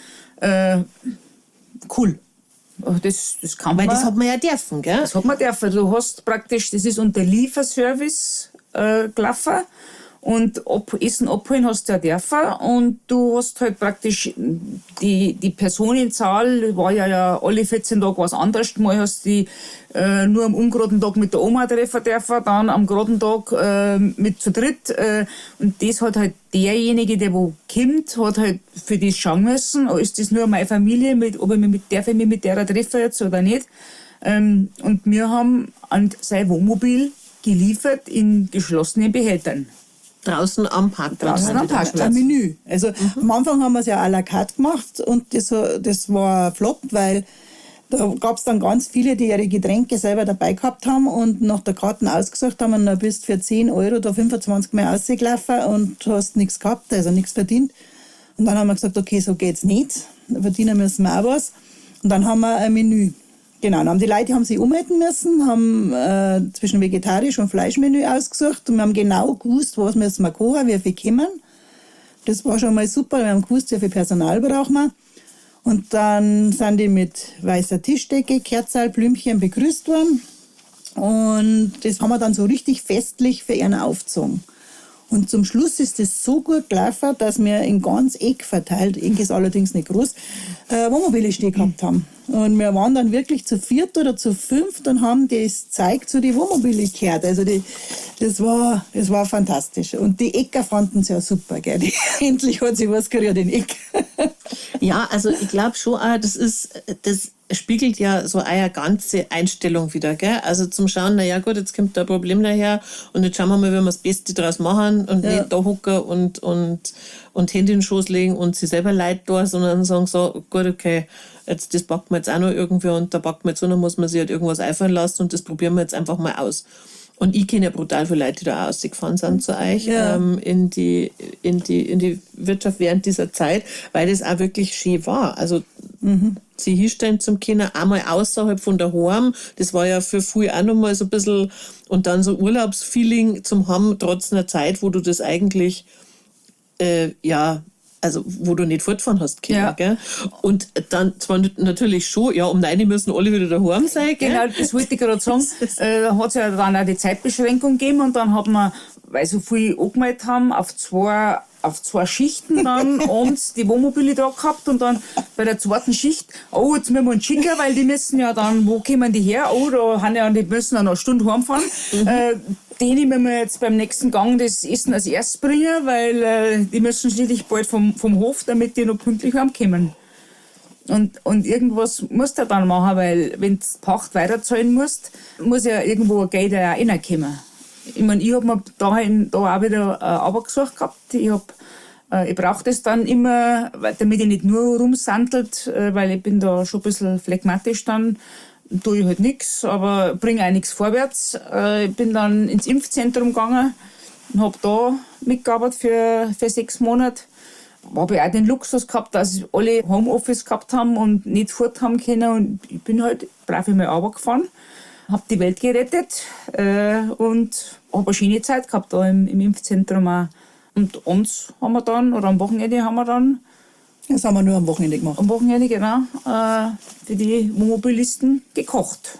cool. Das kann man. Weil das hat man ja dürfen, gell? Das hat man dürfen. Du hast praktisch, das ist unter Lieferservice gelaufen. Und Essen abholen hast du ja dürfen. Und du hast halt praktisch die Personenzahl, war ja alle 14 Tage was anderes. Mal hast du die nur am ungeraden Tag mit der Oma treffen dürfen, dann am geraden Tag mit zu dritt. Und das hat halt derjenige, der wo kommt, hat halt für das schauen müssen. Ist das nur meine Familie, darf ich mich mit der treffen jetzt oder nicht? Und wir haben an sein Wohnmobil geliefert in geschlossenen Behältern. Draußen am Parkplatz. Ein Menü. Also am Anfang haben wir es ja à la carte gemacht und das war ein Flop, weil da gab es dann ganz viele, die ihre Getränke selber dabei gehabt haben und nach der Karten ausgesucht haben und dann bist für 10 Euro da 25 Mal rausgelaufen und hast nichts gehabt, also nichts verdient. Und dann haben wir gesagt, okay, so geht's nicht, verdienen müssen wir auch was. Und dann haben wir ein Menü. Genau, dann haben die Leute sich umhalten müssen, haben zwischen Vegetarisch- und Fleischmenü ausgesucht und wir haben genau gewusst, was müssen wir kochen, wie viel kommen. Das war schon mal super, wir haben gewusst, wie viel Personal brauchen wir. Und dann sind die mit weißer Tischdecke, Kerzerl, Blümchen begrüßt worden. Und das haben wir dann so richtig festlich für ihn aufgezogen. Und zum Schluss ist es so gut gelaufen, dass wir in ganz Eck verteilt, Eck ist allerdings nicht groß, Wohnmobile stehen gehabt haben. Und wir waren dann wirklich zu 4 oder zu 5 und haben das Zeug zu den Wohnmobile gehört. Also das war fantastisch. Und die Ecker fanden es ja super, gell? Endlich hat sich was gerührt in Eck. Ja, also ich glaube schon auch, das spiegelt ja so eine ganze Einstellung wieder, gell? Also zum Schauen, naja gut, jetzt kommt da ein Problem daher und jetzt schauen wir mal, wie wir das Beste draus machen und nicht da hocken und Hände in den Schoß legen und sich selber leid da, sondern sagen so, gut, okay, jetzt das packen wir jetzt auch noch irgendwie und da packen wir jetzt so, dann muss man sich halt irgendwas einfallen lassen und das probieren wir jetzt einfach mal aus. Und ich kenne ja brutal viele Leute, die da ausgefahren sind zu euch in die Wirtschaft während dieser Zeit, weil das auch wirklich schön war. Also sie hinstellen zum Kinder einmal außerhalb von daheim, das war ja für viele auch nochmal so ein bisschen, und dann so Urlaubsfeeling zum haben, trotz einer Zeit, wo du das eigentlich, also wo du nicht fortfahren hast können, Ja. gell? Und dann zwar natürlich schon, ja, um 9 müssen alle wieder daheim sein, gell? Genau, das wollte ich gerade sagen. Da hat es ja dann auch die Zeitbeschränkung gegeben und dann hat man, weil so viel angemeldet haben, auf zwei Schichten dann abends die Wohnmobile da gehabt und dann bei der zweiten Schicht, oh, jetzt müssen wir uns schicken, weil die müssen ja dann, wo kommen die her? Oh, da haben ja, die müssen ja noch eine Stunde heimfahren. Denen müssen wir jetzt beim nächsten Gang das Essen als erstes bringen, weil die müssen schließlich bald vom Hof, damit die noch pünktlich heimkommen. Und irgendwas musst du dann machen, weil wenn du Pacht weiterzahlen musst, muss ja irgendwo ein Geld auch reinkommen. Ich meine, ich habe mir da auch wieder Arbeit gesucht gehabt. Ich brauche das dann immer, damit ich nicht nur rumsandelt, weil ich bin da schon ein bisschen phlegmatisch dann. Tue ich halt nichts, aber bringe auch nichts vorwärts. Ich bin dann ins Impfzentrum gegangen und habe da mitgearbeitet für 6 Monate. Habe ich auch den Luxus gehabt, dass alle Homeoffice gehabt haben und nicht fort haben können. Und ich bin halt brav in meine Arbeit gefahren, habe die Welt gerettet und habe eine schöne Zeit gehabt da im Impfzentrum auch. Und abends haben wir dann, oder am Wochenende haben wir dann, Das haben wir nur am Wochenende gemacht. am Wochenende, genau, für die Wohnmobilisten gekocht.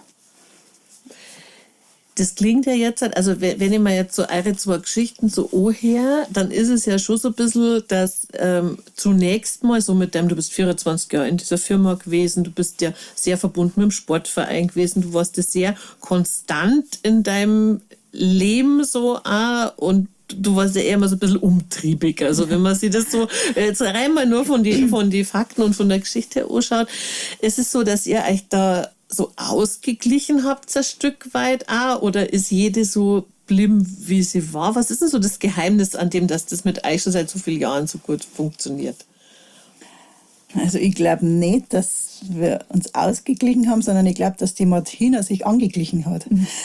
Das klingt ja jetzt, also wenn ich mir jetzt so eure 2 Geschichten so anhöre, dann ist es ja schon so ein bisschen, dass zunächst mal so mit dem, du bist 24 Jahre in dieser Firma gewesen, du bist ja sehr verbunden mit dem Sportverein gewesen, du warst ja sehr konstant in deinem Leben so auch und du warst ja eher immer so ein bisschen umtriebig. Also wenn man sich das so jetzt rein mal nur von die Fakten und von der Geschichte anschaut, ist es so, dass ihr euch da so ausgeglichen habt ein Stück weit auch, oder ist jede so blieben, wie sie war? Was ist denn so das Geheimnis an dem, dass das mit euch schon seit so vielen Jahren so gut funktioniert? Also ich glaube nicht, dass wir uns ausgeglichen haben, sondern ich glaube, dass die Martina sich angeglichen hat.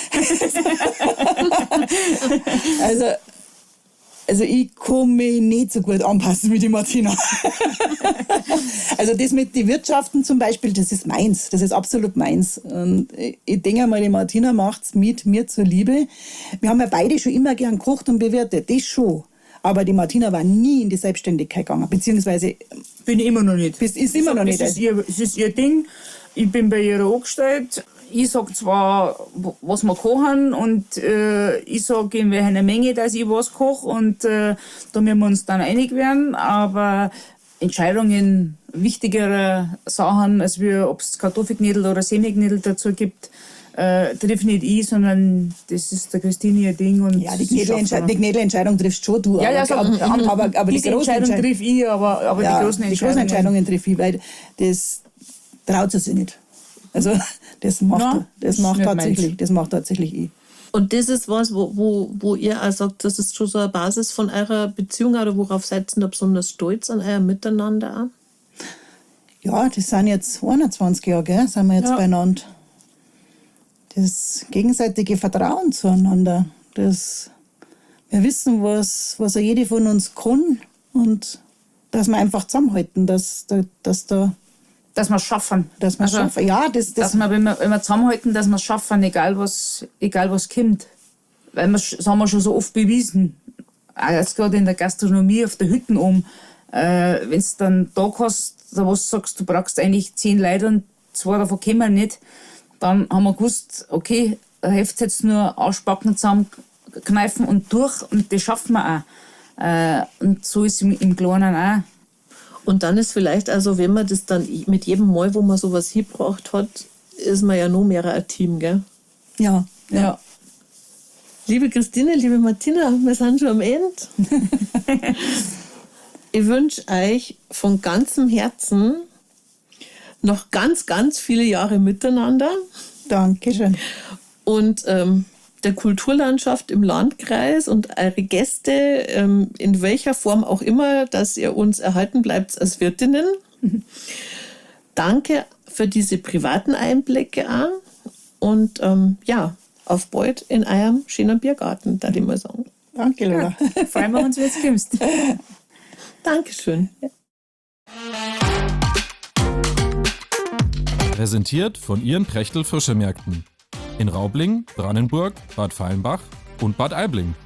Also ich kann mich nicht so gut anpassen wie die Martina. Also das mit den Wirtschaften zum Beispiel, das ist meins. Das ist absolut meins. Und ich denke mal, die Martina macht es mit mir zur Liebe. Wir haben ja beide schon immer gern gekocht und bewirtet, das schon. Aber die Martina war nie in die Selbstständigkeit gegangen, beziehungsweise Bin ich immer noch nicht. ist immer noch nicht. Es ist ihr Ding. Ich bin bei ihr angestellt. Ich sage zwar, was wir kochen und ich sage, in welcher Menge, dass ich was koche und da müssen wir uns dann einig werden, aber Entscheidungen wichtigere Sachen, als ob es Kartoffelknödel oder Semmelknödel dazu gibt, trifft nicht ich, sondern das ist der Christine ihr Ding. Und Ja, die Knädelentscheidung triffst schon du. Ja, ja, so, aber die diese großen Entscheidung triff ich, aber ja, die großen die großen Entscheidungen triff ich, weil das traut sie sich nicht. Also das macht tatsächlich ich. Und das ist was, wo ihr auch sagt, das ist schon so eine Basis von eurer Beziehung, oder worauf seid ihr da besonders stolz an euer Miteinander auch? Ja, das sind jetzt 21 Jahre, gell, sind wir jetzt beieinander. Das gegenseitige Vertrauen zueinander. Wir wissen, was jede von uns kann und dass wir einfach zusammenhalten, dass wir es schaffen. schaffen. Ja, dass wir, wenn wir zusammenhalten, dass wir es schaffen, egal was kommt. Weil das haben wir schon so oft bewiesen. Auch jetzt gerade in der Gastronomie auf der Hütte oben. Wenn du dann Tag hast, da was sagst, du brauchst eigentlich 10 Leute und 2 davon kommen nicht, dann haben wir gewusst, okay, da hilft es jetzt nur ausspacken, zusammenkneifen und durch und das schaffen wir auch. Und so ist es im Kleinen auch. Und dann ist vielleicht, also wenn man das dann mit jedem Mal, wo man sowas hingebracht hat, ist man ja noch mehr ein Team, gell? Ja. Liebe Christine, liebe Martina, wir sind schon am Ende. ich wünsche euch von ganzem Herzen noch ganz, ganz viele Jahre miteinander. Dankeschön. Und der Kulturlandschaft im Landkreis und eure Gäste, in welcher Form auch immer, dass ihr uns erhalten bleibt als Wirtinnen. Danke für diese privaten Einblicke auch. Und auf bald in eurem schönen Biergarten, da ich mal sagen. Danke, Lola. Freuen wir uns, wenn du kommst. Dankeschön. Präsentiert von Ihren Prechtl Fischemärkten in Raubling, Brannenburg, Bad Feilenbach und Bad Aibling.